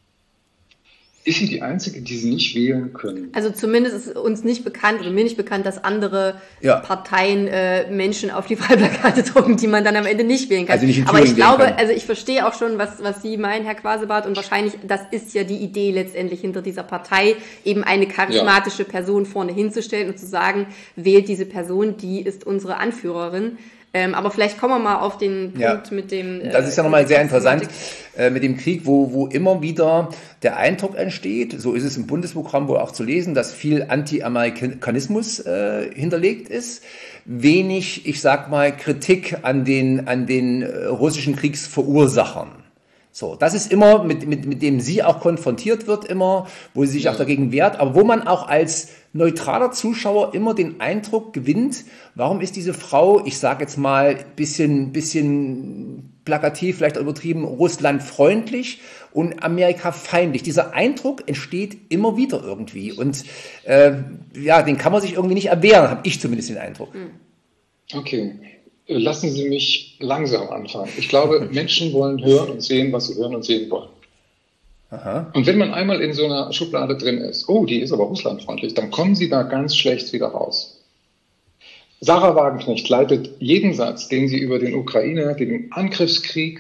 Ist sie die Einzige, die sie nicht wählen können? Also zumindest ist uns nicht bekannt oder mir nicht bekannt, dass andere Parteien Menschen auf die Wahlplakate drucken, die man dann am Ende nicht wählen kann. Also nicht in Aber ich glaube, kann. also ich verstehe auch schon, was Sie meinen, Herr Quasebart, und wahrscheinlich, das ist ja die Idee letztendlich hinter dieser Partei, eben eine charismatische Person vorne hinzustellen und zu sagen, wählt diese Person, die ist unsere Anführerin. Aber vielleicht kommen wir mal auf den Punkt mit dem... Das ist ja nochmal sehr interessant mit dem Krieg, wo immer wieder der Eindruck entsteht, so ist es im Bundesprogramm wohl auch zu lesen, dass viel Anti-Amerikanismus hinterlegt ist, wenig, ich sag mal, Kritik an den russischen Kriegsverursachern. So, das ist immer, mit dem sie auch konfrontiert wird, immer, wo sie sich auch dagegen wehrt, aber wo man auch als neutraler Zuschauer immer den Eindruck gewinnt, warum ist diese Frau, ich sage jetzt mal, bisschen plakativ, vielleicht auch übertrieben, russlandfreundlich und amerikafeindlich. Dieser Eindruck entsteht immer wieder irgendwie und den kann man sich irgendwie nicht erwehren, habe ich zumindest den Eindruck. Okay. Lassen Sie mich langsam anfangen. Ich glaube, Menschen wollen hören und sehen, was sie hören und sehen wollen. Aha. Und wenn man einmal in so einer Schublade drin ist, oh, die ist aber russlandfreundlich, dann kommen sie da ganz schlecht wieder raus. Sarah Wagenknecht leitet jeden Satz, den sie über den Angriffskrieg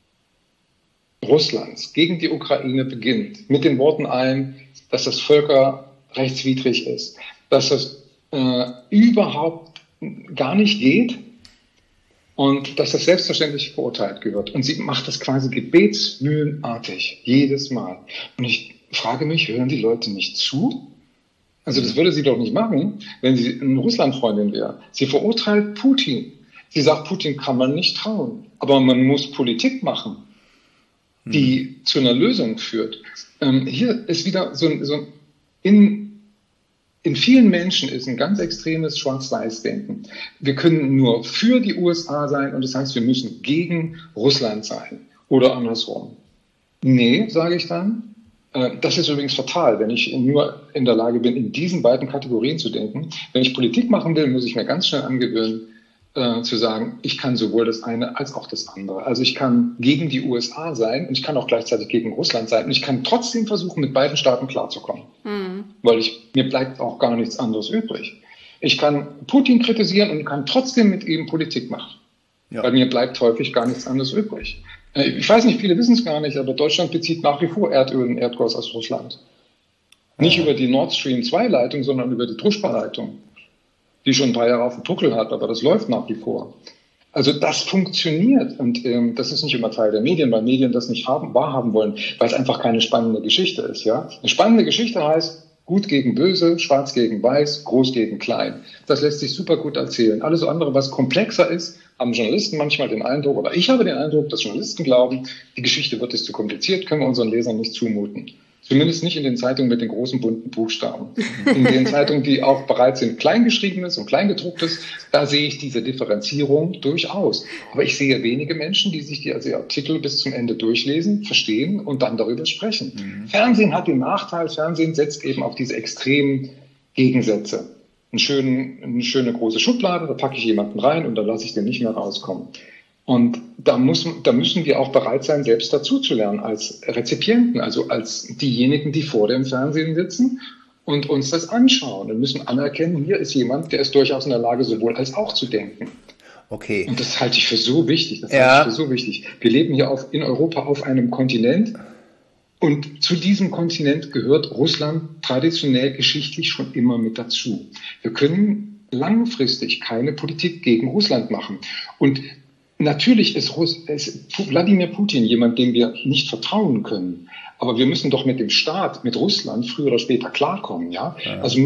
Russlands gegen die Ukraine beginnt, mit den Worten ein, dass das völkerrechtswidrig ist, dass das überhaupt gar nicht geht, und dass das selbstverständlich verurteilt gehört. Und sie macht das quasi gebetsmühlenartig, jedes Mal. Und ich frage mich, hören die Leute nicht zu? Also das würde sie doch nicht machen, wenn sie eine Russlandfreundin wäre. Sie verurteilt Putin. Sie sagt, Putin kann man nicht trauen. Aber man muss Politik machen, die zu einer Lösung führt. Hier ist wieder in vielen Menschen ist ein ganz extremes Schwarz-Weiß-Denken. Wir können nur für die USA sein und das heißt, wir müssen gegen Russland sein oder andersrum. Nee, sage ich dann. Das ist übrigens fatal, wenn ich nur in der Lage bin, in diesen beiden Kategorien zu denken. Wenn ich Politik machen will, muss ich mir ganz schnell angewöhnen, zu sagen, ich kann sowohl das eine als auch das andere. Also ich kann gegen die USA sein und ich kann auch gleichzeitig gegen Russland sein und ich kann trotzdem versuchen, mit beiden Staaten klarzukommen. Weil mir bleibt auch gar nichts anderes übrig. Ich kann Putin kritisieren und kann trotzdem mit ihm Politik machen. Ja. Weil mir bleibt häufig gar nichts anderes übrig. Ich weiß nicht, viele wissen es gar nicht, aber Deutschland bezieht nach wie vor Erdöl und Erdgas aus Russland. Nicht über die Nord Stream 2 Leitung, sondern über die Druschba-Leitung, die schon ein paar Jahre auf dem Buckel hat, aber das läuft nach wie vor. Also das funktioniert und das ist nicht immer Teil der Medien, weil Medien das nicht wahrhaben wollen, weil es einfach keine spannende Geschichte ist. Ja? Eine spannende Geschichte heißt gut gegen böse, schwarz gegen weiß, groß gegen klein. Das lässt sich super gut erzählen. Alles andere, was komplexer ist, haben Journalisten manchmal den Eindruck, oder ich habe den Eindruck, dass Journalisten glauben, die Geschichte wird jetzt zu kompliziert, können wir unseren Lesern nicht zumuten. Zumindest nicht in den Zeitungen mit den großen bunten Buchstaben. In den Zeitungen, die auch bereit sind, Kleingeschriebenes und Kleingedrucktes, da sehe ich diese Differenzierung durchaus. Aber ich sehe wenige Menschen, die sich die Artikel bis zum Ende durchlesen, verstehen und dann darüber sprechen. Fernsehen hat den Nachteil, Fernsehen setzt eben auf diese extremen Gegensätze. Eine schöne große Schublade, da packe ich jemanden rein und dann lasse ich den nicht mehr rauskommen. Und da müssen wir auch bereit sein, selbst dazuzulernen als Rezipienten, also als diejenigen, die vor dem Fernsehen sitzen und uns das anschauen. Wir müssen anerkennen, hier ist jemand, der ist durchaus in der Lage, sowohl als auch zu denken. Okay. Und das halte ich für so wichtig. Wir leben hier in Europa auf einem Kontinent und zu diesem Kontinent gehört Russland traditionell geschichtlich schon immer mit dazu. Wir können langfristig keine Politik gegen Russland machen. Und natürlich ist Wladimir Putin jemand, dem wir nicht vertrauen können. Aber wir müssen doch mit dem Staat, mit Russland früher oder später klarkommen. Ja? Also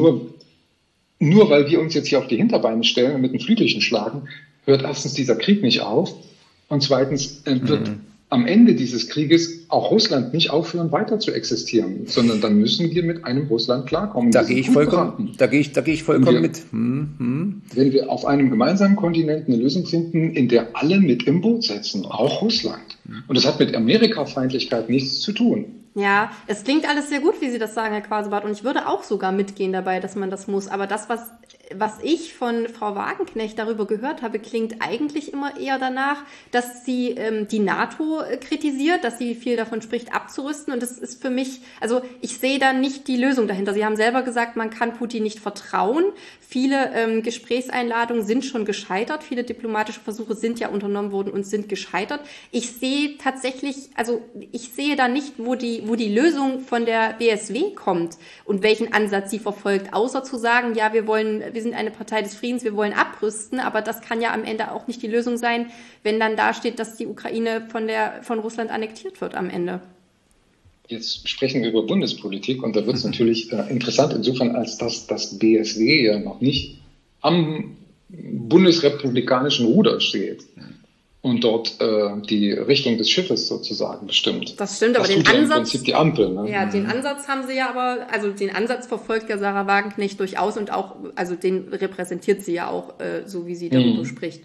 nur weil wir uns jetzt hier auf die Hinterbeine stellen und mit den Flügelchen schlagen, hört erstens dieser Krieg nicht auf und zweitens wird am Ende dieses Krieges auch Russland nicht aufhören, weiter zu existieren, sondern dann müssen wir mit einem Russland klarkommen. Da gehe ich vollkommen mit. Wenn wir auf einem gemeinsamen Kontinent eine Lösung finden, in der alle mit im Boot sitzen, auch Russland. Und das hat mit Amerikafeindlichkeit nichts zu tun. Ja, es klingt alles sehr gut, wie Sie das sagen, Herr Quasebart. Und ich würde auch sogar mitgehen dabei, dass man das muss. Aber das, was ich von Frau Wagenknecht darüber gehört habe, klingt eigentlich immer eher danach, dass sie die NATO kritisiert, dass sie viel davon spricht, abzurüsten. Und das ist für mich, also ich sehe da nicht die Lösung dahinter. Sie haben selber gesagt, man kann Putin nicht vertrauen. Viele Gesprächseinladungen sind schon gescheitert. Viele diplomatische Versuche sind ja unternommen worden und sind gescheitert. Ich sehe tatsächlich, also ich sehe da nicht, wo die Lösung von der BSW kommt und welchen Ansatz sie verfolgt, außer zu sagen, ja, wir sind eine Partei des Friedens, wir wollen abrüsten, aber das kann ja am Ende auch nicht die Lösung sein, wenn dann da steht, dass die Ukraine von Russland annektiert wird am Ende. Jetzt sprechen wir über Bundespolitik und da wird es natürlich interessant insofern, als dass das BSW ja noch nicht am bundesrepublikanischen Ruder steht und dort die Richtung des Schiffes sozusagen bestimmt. Das stimmt, aber den Ansatz... im Prinzip die Ampel, ne? Ja, den Ansatz haben sie ja aber, also den Ansatz verfolgt ja Sarah Wagenknecht durchaus und auch, also den repräsentiert sie ja auch, so wie sie darüber spricht.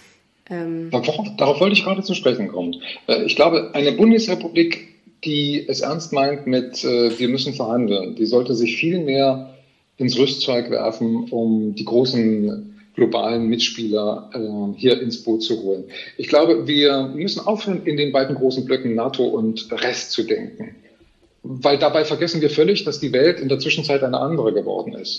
Darauf wollte ich gerade zu sprechen kommen. Ich glaube, eine Bundesrepublik, die es ernst meint mit, wir müssen verhandeln, die sollte sich viel mehr ins Rüstzeug werfen, um die großen globalen Mitspieler hier ins Boot zu holen. Ich glaube, wir müssen aufhören, in den beiden großen Blöcken NATO und Rest zu denken. Weil dabei vergessen wir völlig, dass die Welt in der Zwischenzeit eine andere geworden ist.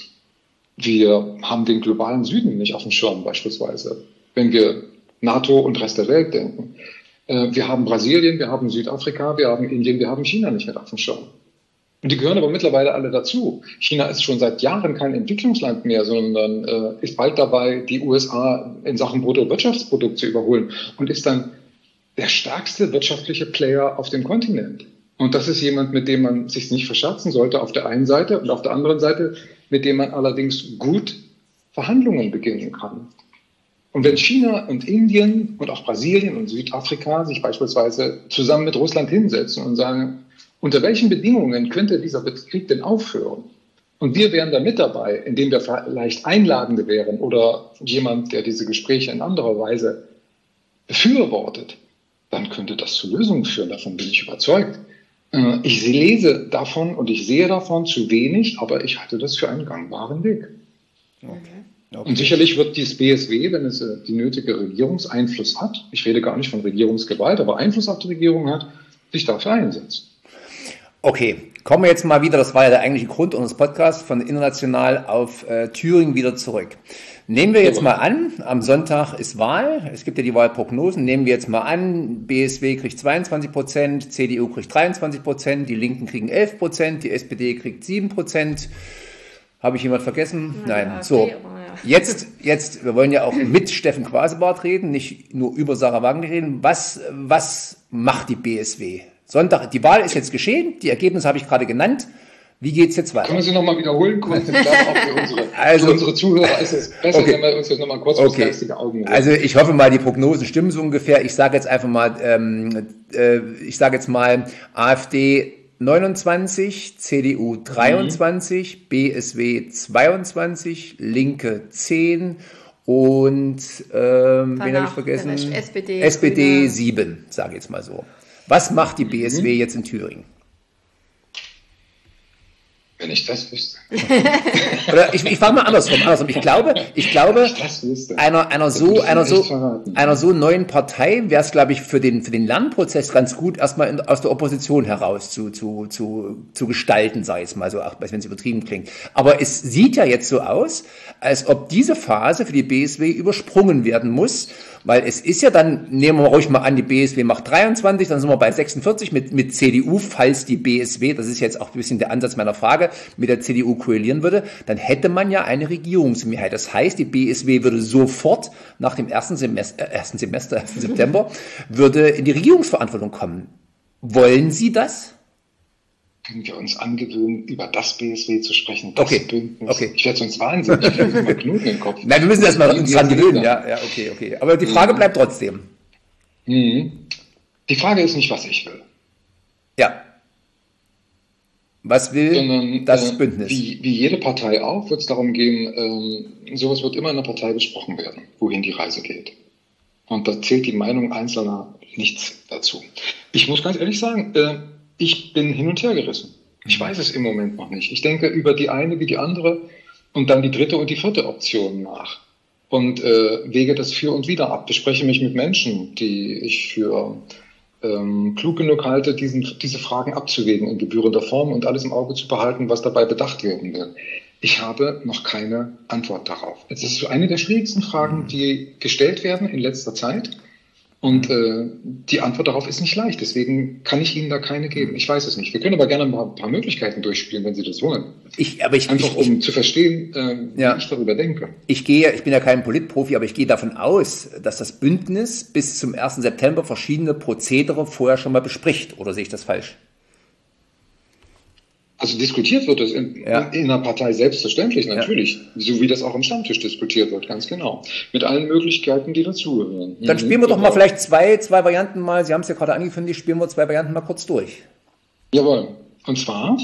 Wir haben den globalen Süden nicht auf dem Schirm beispielsweise, wenn wir NATO und Rest der Welt denken. Wir haben Brasilien, wir haben Südafrika, wir haben Indien, wir haben China nicht mehr auf dem Schirm. Und die gehören aber mittlerweile alle dazu. China ist schon seit Jahren kein Entwicklungsland mehr, sondern ist bald dabei, die USA in Sachen Bruttowirtschaftsprodukt zu überholen und ist dann der stärkste wirtschaftliche Player auf dem Kontinent. Und das ist jemand, mit dem man sich nicht verscherzen sollte auf der einen Seite und auf der anderen Seite, mit dem man allerdings gut Verhandlungen beginnen kann. Und wenn China und Indien und auch Brasilien und Südafrika sich beispielsweise zusammen mit Russland hinsetzen und sagen, unter welchen Bedingungen könnte dieser Krieg denn aufhören? Und wir wären da mit dabei, indem wir vielleicht Einladende wären oder jemand, der diese Gespräche in anderer Weise befürwortet, dann könnte das zu Lösungen führen. Davon bin ich überzeugt. Ich lese davon und ich sehe davon zu wenig, aber ich halte das für einen gangbaren Weg. Okay. Und sicherlich wird dieses BSW, wenn es die nötige Regierungseinfluss hat, ich rede gar nicht von Regierungsgewalt, aber Einfluss auf die Regierung hat, sich dafür einsetzen. Okay, kommen wir jetzt mal wieder, das war ja der eigentliche Grund unseres Podcasts, von international auf Thüringen wieder zurück. Nehmen wir jetzt mal an, am Sonntag ist Wahl, es gibt ja die Wahlprognosen, nehmen wir jetzt mal an, BSW kriegt 22%, CDU kriegt 23%, die Linken kriegen 11%, die SPD kriegt 7%. Habe ich jemand vergessen? Nein. So, jetzt, wir wollen ja auch mit Steffen Quasebart reden, nicht nur über Sarah Wagenknecht reden. Was macht die BSW? Sonntag, die Wahl ist jetzt geschehen, die Ergebnisse habe ich gerade genannt. Wie geht's jetzt weiter? Können wir sie nochmal wiederholen? Für unsere Zuhörer ist es besser, wenn wir uns das nochmal kurz vor geistige Augen reden. Also ich hoffe mal, die Prognosen stimmen so ungefähr. Ich sage jetzt einfach mal, AfD 29, CDU 23, BSW 22, Linke 10 und wen habe ich vergessen? SPD 7, sage ich jetzt mal so. Was macht die BSW jetzt in Thüringen? Wenn ich das wüsste. Oder ich frage mal andersrum. Ich glaube, einer so neuen Partei wäre es, glaube ich, für den Lernprozess ganz gut, erstmal aus der Opposition heraus zu gestalten, sei es mal so, auch wenn es übertrieben klingt. Aber es sieht ja jetzt so aus, als ob diese Phase für die BSW übersprungen werden muss, weil es ist ja dann, nehmen wir ruhig mal an, die BSW macht 23, dann sind wir bei 46 mit CDU, falls die BSW, das ist jetzt auch ein bisschen der Ansatz meiner Frage, mit der CDU koalieren würde, dann hätte man ja eine Regierungsmehrheit. Das heißt, die BSW würde sofort nach dem 1. September, würde in die Regierungsverantwortung kommen. Wollen Sie das? Können wir uns angewöhnen, über das BSW zu sprechen? Okay. Ich werde sonst wahnsinnig, ich kriege mal Knoten im Kopf. Nein, wir müssen erst mal uns dran gewöhnen. Ja, okay. Aber die Frage bleibt trotzdem. Die Frage ist nicht, was ich will. Ja. Was will das Bündnis? Wie jede Partei auch, wird es darum gehen, sowas wird immer in der Partei besprochen werden, wohin die Reise geht. Und da zählt die Meinung Einzelner nichts dazu. Ich muss ganz ehrlich sagen, ich bin hin und her gerissen. Ich weiß es im Moment noch nicht. Ich denke über die eine wie die andere und dann die dritte und die vierte Option nach. Und wege das für und wieder ab. Bespreche mich mit Menschen, die ich für klug genug halte, diese Fragen abzuwägen in gebührender Form und alles im Auge zu behalten, was dabei bedacht werden will. Ich habe noch keine Antwort darauf. Es ist so eine der schwierigsten Fragen, die gestellt werden in letzter Zeit. Und die Antwort darauf ist nicht leicht. Deswegen kann ich Ihnen da keine geben. Ich weiß es nicht. Wir können aber gerne ein paar Möglichkeiten durchspielen, wenn Sie das wollen. Um zu verstehen, wie ich darüber denke. Ich bin ja kein Politprofi, aber ich gehe davon aus, dass das Bündnis bis zum 1. September verschiedene Prozedere vorher schon mal bespricht. Oder sehe ich das falsch? Also diskutiert wird es in der Partei selbstverständlich, natürlich. So wie das auch im Stammtisch diskutiert wird, ganz genau. Mit allen Möglichkeiten, die dazugehören. Dann spielen wir doch mal vielleicht zwei Varianten mal, Sie haben es ja gerade angekündigt, spielen wir 2 Varianten mal kurz durch. Jawohl. Und zwar?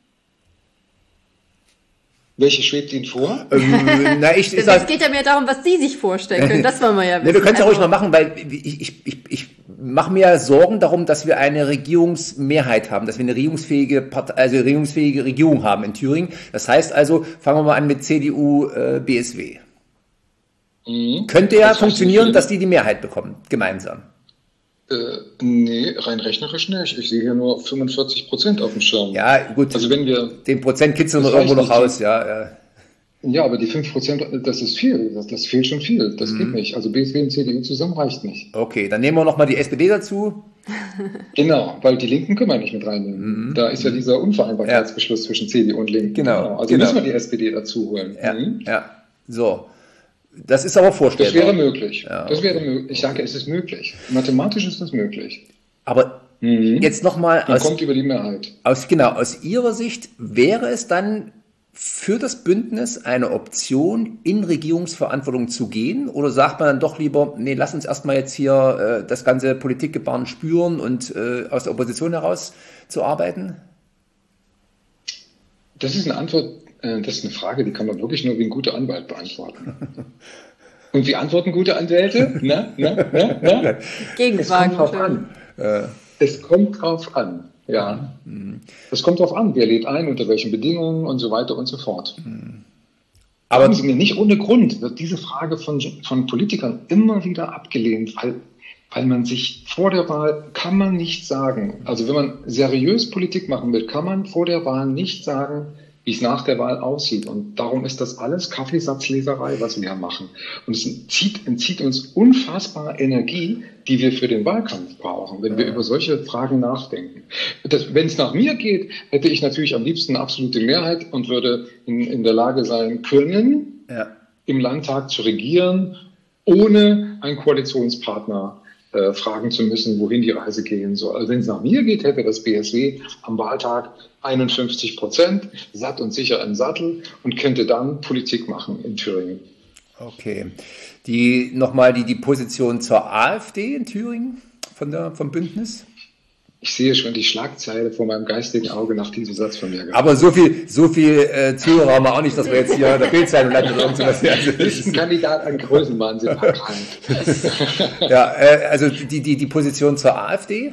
Welche schwebt Ihnen vor? Es geht ja mehr darum, was Sie sich vorstellen können. Das wollen wir ja wissen. Wir können es ja ruhig mal machen, weil ich mache mir Sorgen darum, dass wir eine Regierungsmehrheit haben, dass wir eine regierungsfähige Regierung haben in Thüringen. Das heißt also, fangen wir mal an mit CDU, BSW. Könnte ja funktionieren, dass die Mehrheit bekommen, gemeinsam. Nee, rein rechnerisch nicht. Ich sehe hier nur 45% auf dem Schirm. Ja, gut. Also wenn wir den Prozent kitzeln wir irgendwo noch raus, ja. Ja, aber die 5%, das ist viel. Das fehlt schon viel. Das geht nicht. Also BSW und CDU zusammen reicht nicht. Okay, dann nehmen wir nochmal die SPD dazu. Genau, weil die Linken können wir nicht mit reinnehmen. Da ist ja dieser Unvereinbarkeitsbeschluss zwischen CDU und Linken. Genau. Also müssen wir die SPD dazu holen. Ja. So. Das ist aber vorstellbar. Das wäre möglich. Ja, das wäre möglich. Ich sage, es ist möglich. Mathematisch ist das möglich. Aber jetzt nochmal kommt über die Mehrheit. Aus Ihrer Sicht wäre es dann für das Bündnis eine Option, in Regierungsverantwortung zu gehen? Oder sagt man dann doch lieber, nee, lass uns erstmal jetzt hier das ganze Politikgebaren spüren und aus der Opposition heraus zu arbeiten? Das ist eine Antwort. Das ist eine Frage, die kann man wirklich nur wie ein guter Anwalt beantworten. Und wie antworten gute Anwälte? Gegenfragen. Es kommt drauf an. Ja. Es kommt drauf an, wer lädt ein, unter welchen Bedingungen und so weiter und so fort. Aber Sie mir nicht ohne Grund wird diese Frage von Politikern immer wieder abgelehnt, weil man sich vor der Wahl kann man nicht sagen, also wenn man seriös Politik machen will, kann man vor der Wahl nicht sagen, wie es nach der Wahl aussieht. Und darum ist das alles Kaffeesatzleserei, was wir hier machen. Und es entzieht uns unfassbar Energie, die wir für den Wahlkampf brauchen, wenn wir über solche Fragen nachdenken. Wenn es nach mir geht, hätte ich natürlich am liebsten eine absolute Mehrheit und würde in der Lage sein können, im Landtag zu regieren, ohne einen Koalitionspartner fragen zu müssen, wohin die Reise gehen soll. Also wenn es nach mir geht, hätte das BSW am Wahltag 51%, satt und sicher im Sattel und könnte dann Politik machen in Thüringen. Okay. Die Position zur AfD in Thüringen vom Bündnis? Ich sehe schon die Schlagzeile vor meinem geistigen Auge nach diesem Satz von mir gehabt. Aber so viel Zuhörer haben wir auch nicht, dass wir jetzt hier in der Bildzeitung landen oder irgendwas. Ist ein Kandidat an Größenwahnsinn erkrankt. Ja, also die Position zur AfD?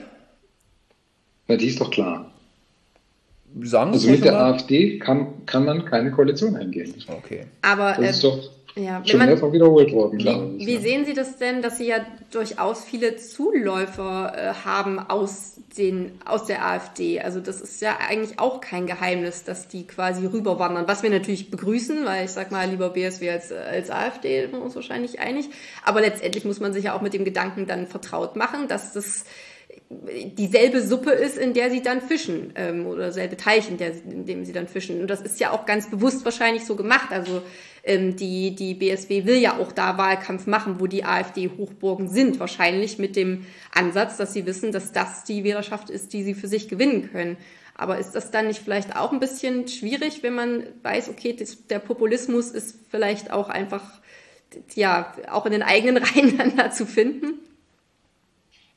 Na, die ist doch klar. Sagen also mit der AfD kann man keine Koalition eingehen. Okay. Aber das ist doch schon mehrfach wiederholt worden, glaube ich. Wie sehen Sie das denn, dass Sie ja durchaus viele Zuläufer haben aus der AfD? Also das ist ja eigentlich auch kein Geheimnis, dass die quasi rüberwandern. Was wir natürlich begrüßen, weil ich sag mal, lieber BSW als AfD, sind wir uns wahrscheinlich einig. Aber letztendlich muss man sich ja auch mit dem Gedanken dann vertraut machen, dass das dieselbe Suppe ist, in der sie dann fischen, oder selbe Teich, in dem sie dann fischen. Und das ist ja auch ganz bewusst wahrscheinlich so gemacht. Also die BSW will ja auch da Wahlkampf machen, wo die AfD-Hochburgen sind. Wahrscheinlich mit dem Ansatz, dass sie wissen, dass das die Wählerschaft ist, die sie für sich gewinnen können. Aber ist das dann nicht vielleicht auch ein bisschen schwierig, wenn man weiß, okay, der Populismus ist vielleicht auch einfach, ja, auch in den eigenen Reihen dann da zu finden?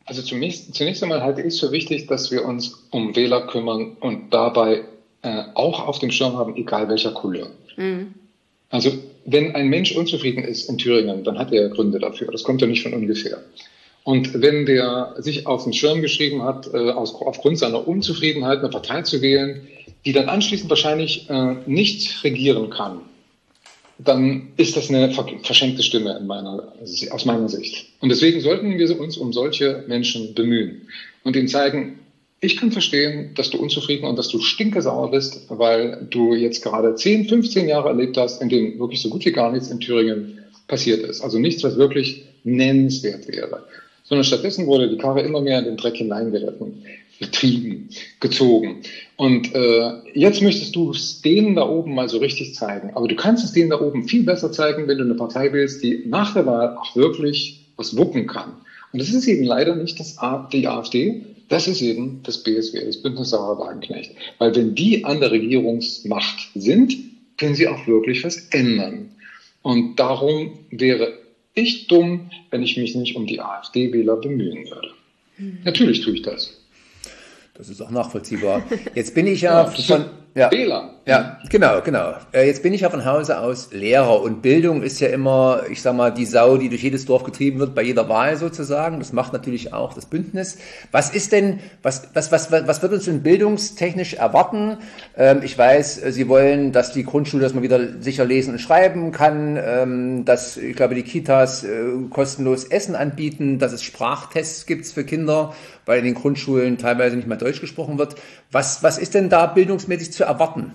Also zunächst einmal halte ich es für wichtig, dass wir uns um Wähler kümmern und dabei auch auf dem Schirm haben, egal welcher Couleur. Mhm. Also wenn ein Mensch unzufrieden ist in Thüringen, dann hat er Gründe dafür. Das kommt ja nicht von ungefähr. Und wenn der sich auf den Schirm geschrieben hat, aufgrund seiner Unzufriedenheit eine Partei zu wählen, die dann anschließend wahrscheinlich nicht regieren kann, dann ist das eine verschenkte Stimme aus meiner Sicht. Und deswegen sollten wir uns um solche Menschen bemühen und ihnen zeigen, ich kann verstehen, dass du unzufrieden und dass du stinkesauer bist, weil du jetzt gerade 10, 15 Jahre erlebt hast, in denen wirklich so gut wie gar nichts in Thüringen passiert ist. Also nichts, was wirklich nennenswert wäre. Sondern stattdessen wurde die Karre immer mehr in den Dreck hineingeritten, getrieben, gezogen. Und jetzt möchtest du es denen da oben mal so richtig zeigen. Aber du kannst es denen da oben viel besser zeigen, wenn du eine Partei wählst, die nach der Wahl auch wirklich was wuppen kann. Und das ist eben leider nicht die AfD, das ist eben das BSW, das Bündnis Sarah Wagenknecht. Weil wenn die an der Regierungsmacht sind, können sie auch wirklich was ändern. Und darum wäre ich dumm, wenn ich mich nicht um die AfD-Wähler bemühen würde. Natürlich tue ich das. Das ist auch nachvollziehbar. Jetzt bin ich ja von... Ja, Wähler. Ja, genau. Jetzt bin ich ja von Hause aus Lehrer und Bildung ist ja immer, ich sag mal, die Sau, die durch jedes Dorf getrieben wird, bei jeder Wahl sozusagen. Das macht natürlich auch das Bündnis. Was ist denn, was wird uns denn bildungstechnisch erwarten? Ich weiß, Sie wollen, dass die Grundschule, dass man wieder sicher lesen und schreiben kann, dass, ich glaube, die Kitas kostenlos Essen anbieten, dass es Sprachtests gibt für Kinder, weil in den Grundschulen teilweise nicht mehr Deutsch gesprochen wird. Was ist denn da bildungsmäßig zu erwarten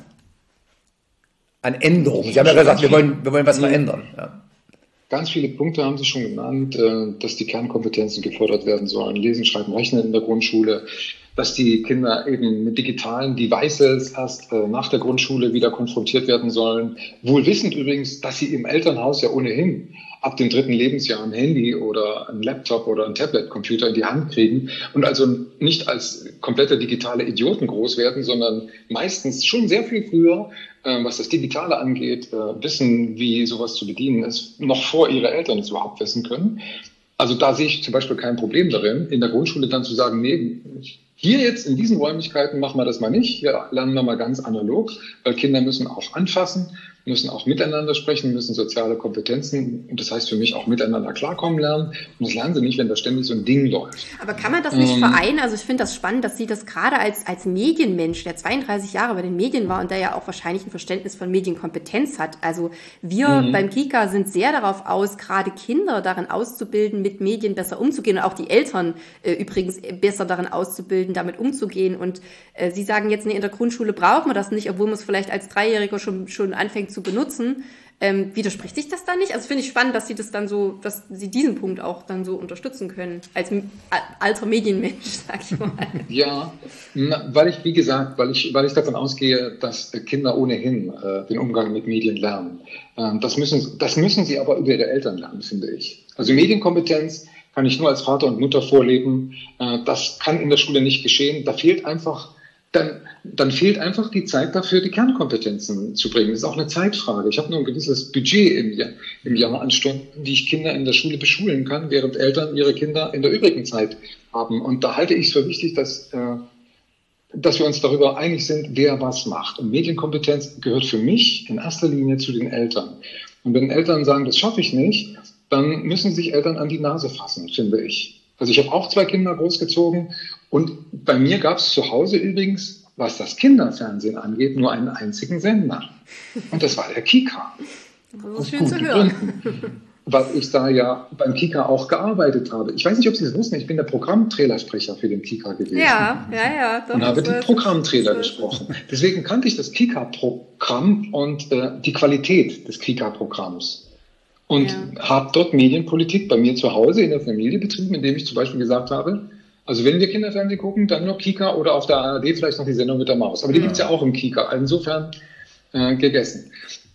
an Änderungen? Sie haben ja gesagt, wir wollen was verändern. Ja. Ganz viele Punkte haben Sie schon genannt, dass die Kernkompetenzen gefördert werden sollen. Lesen, Schreiben, Rechnen in der Grundschule, dass die Kinder eben mit digitalen Devices erst nach der Grundschule wieder konfrontiert werden sollen. Wohl wissend übrigens, dass sie im Elternhaus ja ohnehin ab dem 3. Lebensjahr ein Handy oder ein Laptop oder ein Tablet-Computer in die Hand kriegen und also nicht als komplette digitale Idioten groß werden, sondern meistens schon sehr viel früher, was das Digitale angeht, wissen, wie sowas zu bedienen ist, noch vor ihre Eltern es überhaupt wissen können. Also da sehe ich zum Beispiel kein Problem darin, in der Grundschule dann zu sagen, nee, hier jetzt in diesen Räumlichkeiten machen wir das mal nicht, hier lernen wir mal ganz analog, weil Kinder müssen auch anfassen, müssen auch miteinander sprechen, müssen soziale Kompetenzen, und das heißt für mich auch miteinander klarkommen lernen. Und das lernen sie nicht, wenn da ständig so ein Ding läuft. Aber kann man das nicht vereinen? Also ich finde das spannend, dass Sie das gerade als Medienmensch, der 32 Jahre bei den Medien war und der ja auch wahrscheinlich ein Verständnis von Medienkompetenz hat. Also wir beim KIKA sind sehr darauf aus, gerade Kinder darin auszubilden, mit Medien besser umzugehen und auch die Eltern übrigens besser darin auszubilden, damit umzugehen. Und Sie sagen jetzt, nee, in der Grundschule brauchen wir das nicht, obwohl man es vielleicht als Dreijähriger schon anfängt zu benutzen. Widerspricht sich das dann nicht? Also finde ich spannend, dass Sie das dann so, dass Sie diesen Punkt auch dann so unterstützen können, als alter Medienmensch, sag ich mal. Ja, weil ich, wie gesagt, weil ich davon ausgehe, dass Kinder ohnehin den Umgang mit Medien lernen. Das müssen sie aber über ihre Eltern lernen, finde ich. Also Medienkompetenz kann ich nur als Vater und Mutter vorleben. Das kann in der Schule nicht geschehen. Da fehlt einfach dann fehlt einfach die Zeit dafür, die Kernkompetenzen zu bringen. Das ist auch eine Zeitfrage. Ich habe nur ein gewisses Budget im Jahr an Stunden, die ich Kinder in der Schule beschulen kann, während Eltern ihre Kinder in der übrigen Zeit haben. Und da halte ich es für wichtig, dass wir uns darüber einig sind, wer was macht. Und Medienkompetenz gehört für mich in erster Linie zu den Eltern. Und wenn Eltern sagen, das schaffe ich nicht, dann müssen sich Eltern an die Nase fassen, finde ich. Also ich habe auch 2 Kinder großgezogen und bei mir gab es zu Hause übrigens, was das Kinderfernsehen angeht, nur einen einzigen Sender. Und das war der KIKA. Das ist schön zu hören. Weil ich da ja beim KIKA auch gearbeitet habe. Ich weiß nicht, ob Sie das wussten, ich bin der Programmtrailersprecher für den KIKA gewesen. Ja. Doch, und habe den Programmtrailer gesprochen. Deswegen kannte ich das KIKA-Programm und die Qualität des KIKA-Programms. Und habe dort Medienpolitik bei mir zu Hause in der Familie betrieben, indem ich zum Beispiel gesagt habe, also wenn wir Kinderfernsehen gucken, dann nur KIKA oder auf der ARD vielleicht noch die Sendung mit der Maus. Aber die gibt's ja auch im KIKA. Insofern gegessen.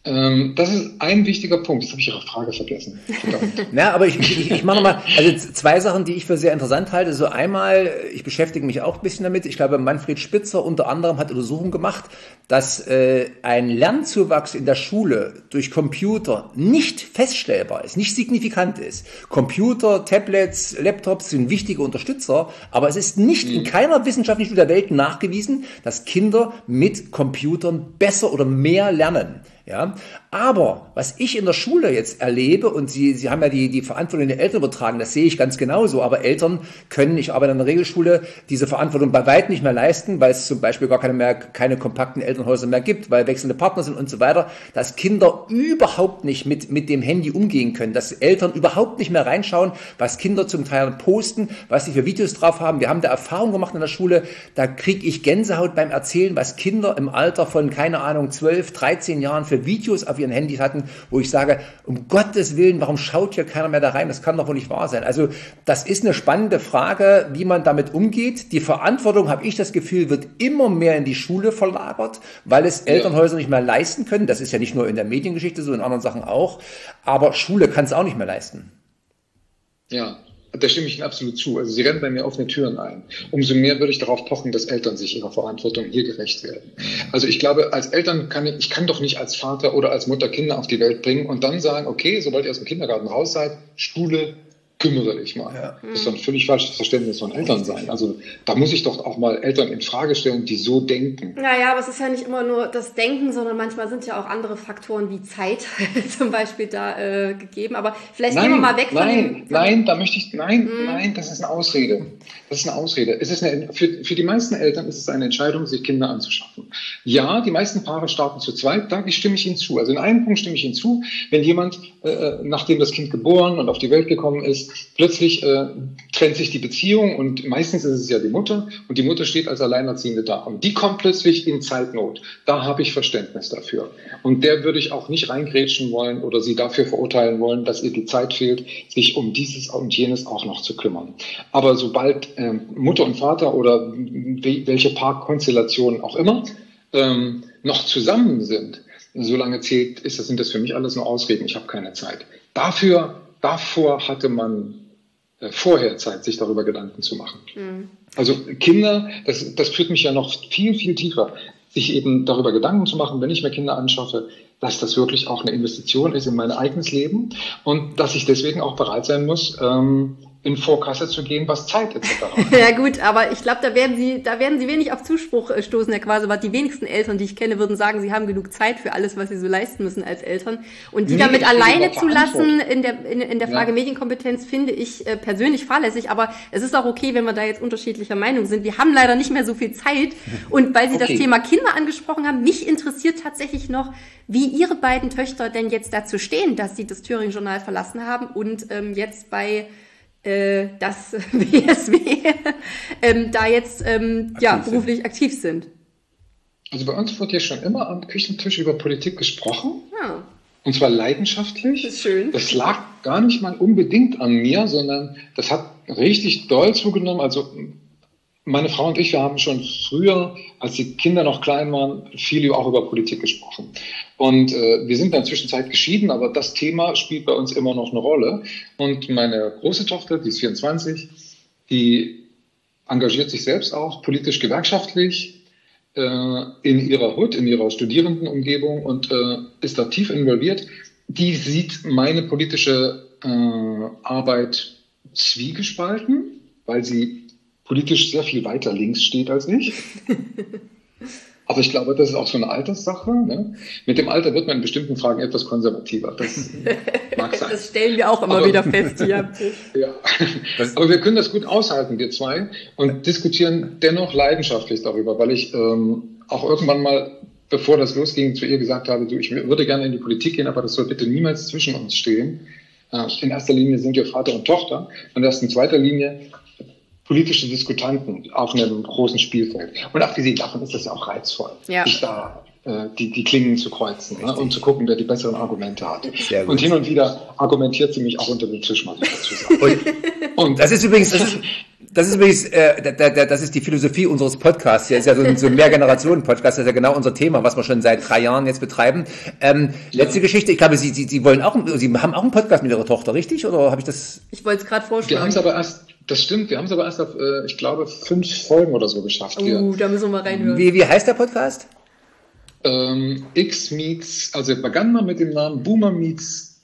Das ist ein wichtiger Punkt. Jetzt habe ich Ihre Frage vergessen. Na, aber ich mache nochmal, also 2 Sachen, die ich für sehr interessant halte. So einmal, ich beschäftige mich auch ein bisschen damit. Ich glaube, Manfred Spitzer unter anderem hat Untersuchungen gemacht, dass ein Lernzuwachs in der Schule durch Computer nicht feststellbar ist, nicht signifikant ist. Computer, Tablets, Laptops sind wichtige Unterstützer, aber es ist nicht in keiner wissenschaftlichen Studie der Welt nachgewiesen, dass Kinder mit Computern besser oder mehr lernen. Ja, aber was ich in der Schule jetzt erlebe, und Sie haben ja die Verantwortung den Eltern übertragen, das sehe ich ganz genauso, aber Eltern können, ich arbeite in der Regelschule, diese Verantwortung bei weitem nicht mehr leisten, weil es zum Beispiel gar keine kompakten Elternhäuser mehr gibt, weil wechselnde Partner sind und so weiter, dass Kinder überhaupt nicht mit dem Handy umgehen können, dass Eltern überhaupt nicht mehr reinschauen, was Kinder zum Teil posten, was sie für Videos drauf haben. Wir haben da Erfahrung gemacht in der Schule, da kriege ich Gänsehaut beim Erzählen, was Kinder im Alter von, keine Ahnung, 12, 13 Jahren für Videos auf ihren Handys hatten, wo ich sage, um Gottes Willen, warum schaut hier keiner mehr da rein? Das kann doch wohl nicht wahr sein. Also das ist eine spannende Frage, wie man damit umgeht. Die Verantwortung, habe ich das Gefühl, wird immer mehr in die Schule verlagert, weil es Elternhäuser nicht mehr leisten können. Das ist ja nicht nur in der Mediengeschichte so, in anderen Sachen auch. Aber Schule kann es auch nicht mehr leisten. Ja. Da stimme ich Ihnen absolut zu. Also Sie rennen bei mir offene Türen ein. Umso mehr würde ich darauf pochen, dass Eltern sich ihrer Verantwortung hier gerecht werden. Also ich glaube, als Eltern kann ich doch nicht als Vater oder als Mutter Kinder auf die Welt bringen und dann sagen, okay, sobald ihr aus dem Kindergarten raus seid, Schule, kümmere dich mal. Ja. Das ist doch ein völlig falsches Verständnis von Eltern sein. Also da muss ich doch auch mal Eltern in Frage stellen, die so denken. Naja, aber es ist ja nicht immer nur das Denken, sondern manchmal sind ja auch andere Faktoren wie Zeit zum Beispiel da gegeben. Aber vielleicht gehen wir mal weg von dem... Nein, das ist eine Ausrede. Das ist eine Ausrede. Es ist für die meisten Eltern ist es eine Entscheidung, sich Kinder anzuschaffen. Ja, die meisten Paare starten zu zweit, da stimme ich Ihnen zu. Also in einem Punkt stimme ich Ihnen zu, wenn jemand, nachdem das Kind geboren und auf die Welt gekommen ist, plötzlich trennt sich die Beziehung und meistens ist es ja die Mutter und die Mutter steht als Alleinerziehende da und die kommt plötzlich in Zeitnot. Da habe ich Verständnis dafür. Und der würde ich auch nicht reingrätschen wollen oder sie dafür verurteilen wollen, dass ihr die Zeit fehlt, sich um dieses und jenes auch noch zu kümmern. Aber sobald Mutter und Vater oder welche Paarkonstellationen auch immer noch zusammen sind, solange sind das für mich alles nur Ausreden. Ich habe keine Zeit. Davor hatte man vorher Zeit, sich darüber Gedanken zu machen. Mhm. Also Kinder, das führt mich ja noch viel, viel tiefer, sich eben darüber Gedanken zu machen, wenn ich mir Kinder anschaffe, dass das wirklich auch eine Investition ist in mein eigenes Leben und dass ich deswegen auch bereit sein muss, in Vorkasse zu gehen, was Zeit etc. Ja gut, aber ich glaube, da werden Sie wenig auf Zuspruch stoßen, Herr Quase. Die wenigsten Eltern, die ich kenne, würden sagen, sie haben genug Zeit für alles, was sie so leisten müssen als Eltern. Und die damit alleine zu lassen in der Frage Medienkompetenz, finde ich persönlich fahrlässig. Aber es ist auch okay, wenn wir da jetzt unterschiedlicher Meinung sind. Wir haben leider nicht mehr so viel Zeit. Und weil Sie das Thema Kinder angesprochen haben, mich interessiert tatsächlich noch, wie Ihre beiden Töchter denn jetzt dazu stehen, dass sie das Thüringen-Journal verlassen haben und jetzt bei das WSW da jetzt beruflich aktiv sind. Also bei uns wird ja schon immer am Küchentisch über Politik gesprochen. Ja. Und zwar leidenschaftlich. Das ist schön. Das lag gar nicht mal unbedingt an mir, sondern das hat richtig doll zugenommen. Also meine Frau und ich, wir haben schon früher, als die Kinder noch klein waren, viel auch über Politik gesprochen. Und wir sind in der Zwischenzeit geschieden, aber das Thema spielt bei uns immer noch eine Rolle. Und meine große Tochter, die ist 24, die engagiert sich selbst auch politisch gewerkschaftlich in ihrer Hut, in ihrer Studierendenumgebung und ist da tief involviert. Die sieht meine politische Arbeit zwiegespalten, weil sie politisch sehr viel weiter links steht als ich. Aber ich glaube, das ist auch so eine Alterssache. Ne? Mit dem Alter wird man in bestimmten Fragen etwas konservativer. Das mag sein. Das stellen wir auch immer wieder fest hier. Ja. Aber wir können das gut aushalten, wir zwei, und diskutieren dennoch leidenschaftlich darüber, weil ich auch irgendwann mal, bevor das losging, zu ihr gesagt habe, ich würde gerne in die Politik gehen, aber das soll bitte niemals zwischen uns stehen. In erster Linie sind wir Vater und Tochter und erst in zweiter Linie politische Diskutanten auf einem großen Spielfeld. Und abgesehen davon ist das ja auch reizvoll, sich da die Klingen zu kreuzen, ne, und zu gucken, wer die besseren Argumente hat. Und hin und wieder argumentiert sie mich auch unter dem Tisch mal dazu sagen. Und das ist übrigens, Das ist übrigens, das ist die Philosophie unseres Podcasts. Hier ist ja so ein Mehrgenerationen-Podcast, das ist ja genau unser Thema, was wir schon seit 3 Jahren jetzt betreiben. Letzte Geschichte, ich glaube, Sie haben auch einen Podcast mit Ihrer Tochter, richtig? Oder habe ich das? Ich wollte es gerade vorstellen. Wir haben es aber erst, das stimmt, wir haben es aber erst auf, ich glaube, 5 Folgen oder so geschafft. Da müssen wir mal reinhören. Wie heißt der Podcast? X Meets, also begann mal mit dem Namen Boomer Meets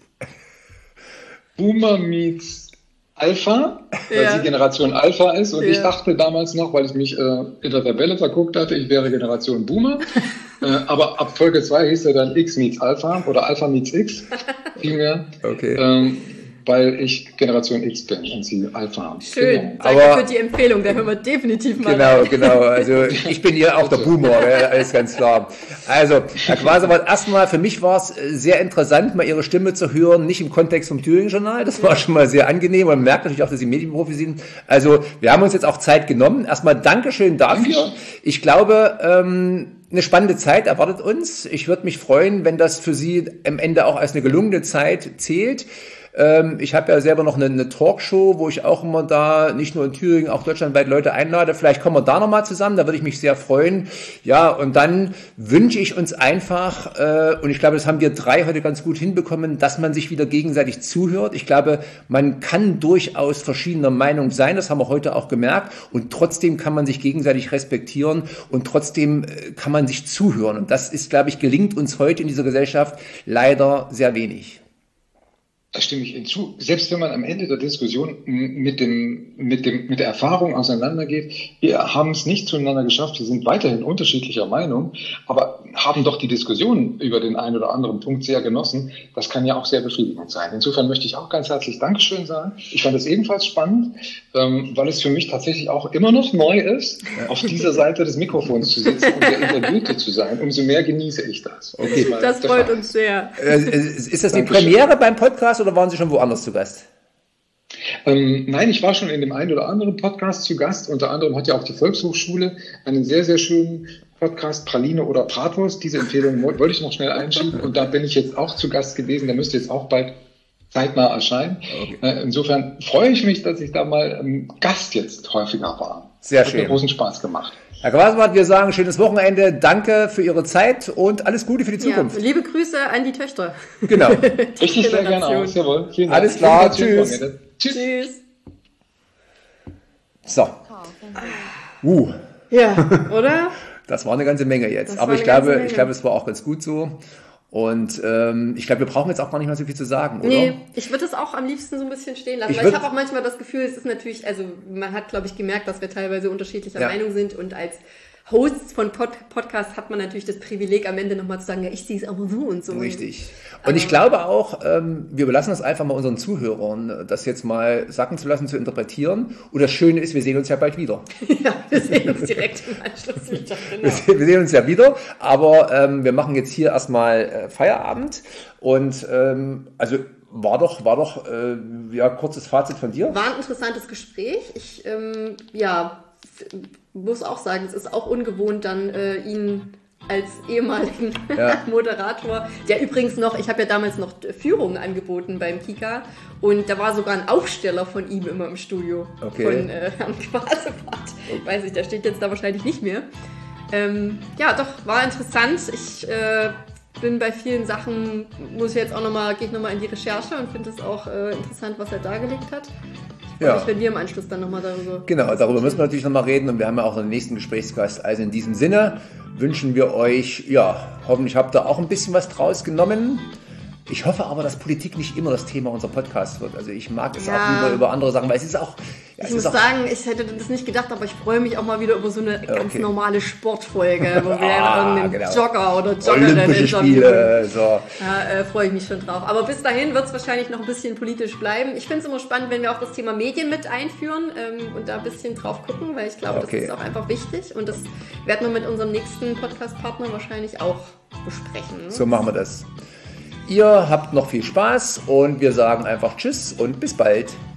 Alpha, weil sie Generation Alpha ist und ich dachte damals noch, weil ich mich in der Tabelle verguckt hatte, ich wäre Generation Boomer, aber ab Folge 2 hieß er dann X Meets Alpha oder Alpha Meets X, vielmehr. Okay. Weil ich Generation X bin und sie Alpha. Schön, genau. Danke für die Empfehlung, da hören wir definitiv mal rein. Genau, also ich bin hier auch der Boomer, alles ganz klar. Also, Herr Quasewald, erstmal, für mich war es sehr interessant, mal Ihre Stimme zu hören, nicht im Kontext vom Thüringen-Journal, das war schon mal sehr angenehm und man merkt natürlich auch, dass Sie Medienprofi sind. Also, wir haben uns jetzt auch Zeit genommen. Erstmal Dankeschön dafür. Ich glaube, eine spannende Zeit erwartet uns. Ich würde mich freuen, wenn das für Sie am Ende auch als eine gelungene Zeit zählt. Ich habe ja selber noch eine Talkshow, wo ich auch immer da nicht nur in Thüringen, auch deutschlandweit Leute einlade. Vielleicht kommen wir da nochmal zusammen, da würde ich mich sehr freuen. Ja, und dann wünsche ich uns einfach, und ich glaube, das haben wir 3 heute ganz gut hinbekommen, dass man sich wieder gegenseitig zuhört. Ich glaube, man kann durchaus verschiedener Meinung sein, das haben wir heute auch gemerkt, und trotzdem kann man sich gegenseitig respektieren und trotzdem kann man sich zuhören. Und das ist, glaube ich, gelingt uns heute in dieser Gesellschaft leider sehr wenig. Da stimme ich Ihnen zu. Selbst wenn man am Ende der Diskussion mit der Erfahrung auseinandergeht, wir haben es nicht zueinander geschafft, wir sind weiterhin unterschiedlicher Meinung, aber haben doch die Diskussion über den einen oder anderen Punkt sehr genossen. Das kann ja auch sehr befriedigend sein. Insofern möchte ich auch ganz herzlich Dankeschön sagen. Ich fand es ebenfalls spannend, weil es für mich tatsächlich auch immer noch neu ist, auf dieser Seite des Mikrofons zu sitzen und der Interviewte zu sein. Umso mehr genieße ich das. Okay. Das freut uns sehr. Ist das die Premiere beim Podcast oder waren Sie schon woanders zu Gast? Nein, ich war schon in dem einen oder anderen Podcast zu Gast. Unter anderem hat ja auch die Volkshochschule einen sehr, sehr schönen Podcast, Praline oder Bratwurst. Diese Empfehlung wollte ich noch schnell einschieben. Und da bin ich jetzt auch zu Gast gewesen. Der müsste jetzt auch bald zeitnah erscheinen. Okay. Insofern freue ich mich, dass ich da mal Gast jetzt häufiger war. Sehr schön. Hat mir großen Spaß gemacht. Herr Quasewald, wir sagen schönes Wochenende. Danke für Ihre Zeit und alles Gute für die Zukunft. Ja, liebe Grüße an die Töchter. Genau. Richtig, sehr gerne aus. Jawohl. Vielen Dank. Alles klar. Tschüss. Tschüss. So. Ja, oder? Das war eine ganze Menge jetzt. Aber ich glaube, es war auch ganz gut so. Und ich glaube, wir brauchen jetzt auch gar nicht mehr so viel zu sagen, oder? Nee, ich würde es auch am liebsten so ein bisschen stehen lassen, weil ich habe auch manchmal das Gefühl, es ist natürlich, also man hat, glaube ich, gemerkt, dass wir teilweise unterschiedlicher Meinung sind und als Hosts von Podcasts hat man natürlich das Privileg, am Ende nochmal zu sagen, ja, ich sehe es aber so und so. Richtig. Und ich glaube auch, wir überlassen das einfach mal unseren Zuhörern, das jetzt mal sacken zu lassen, zu interpretieren. Und das Schöne ist, wir sehen uns ja bald wieder. Ja, wir sehen uns direkt im Anschluss wieder. Genau. Wir sehen uns ja wieder, aber wir machen jetzt hier erstmal Feierabend. Und also war doch kurzes Fazit von dir. War ein interessantes Gespräch. Ich muss auch sagen, es ist auch ungewohnt, dann ihn als ehemaligen Moderator, der übrigens noch, ich habe ja damals noch Führungen angeboten beim Kika und da war sogar ein Aufsteller von ihm immer im Studio, von Herrn Quasewald. Ich weiß nicht, der steht jetzt da wahrscheinlich nicht mehr. Ja, doch, war interessant. Ich bin bei vielen Sachen, gehe ich nochmal in die Recherche und finde es auch interessant, was er dargelegt hat. Ja. Wenn wir im Anschluss dann nochmal darüber... Genau, darüber müssen wir natürlich nochmal reden und wir haben ja auch einen nächsten Gesprächsgast. Also in diesem Sinne wünschen wir euch, hoffentlich habt ihr auch ein bisschen was draus genommen. Ich hoffe aber, dass Politik nicht immer das Thema unserer Podcasts wird. Also ich mag es auch lieber über andere Sachen, weil es ist auch... Ich muss sagen, ich hätte das nicht gedacht, aber ich freue mich auch mal wieder über so eine ganz normale Sportfolge, wo wir irgendeinen Jogger oder Joggerin interviewen. So. Da freue ich mich schon drauf. Aber bis dahin wird es wahrscheinlich noch ein bisschen politisch bleiben. Ich finde es immer spannend, wenn wir auch das Thema Medien mit einführen und da ein bisschen drauf gucken, weil ich glaube, das ist auch einfach wichtig. Und das werden wir mit unserem nächsten Podcast-Partner wahrscheinlich auch besprechen. So machen wir das. Ihr habt noch viel Spaß und wir sagen einfach Tschüss und bis bald.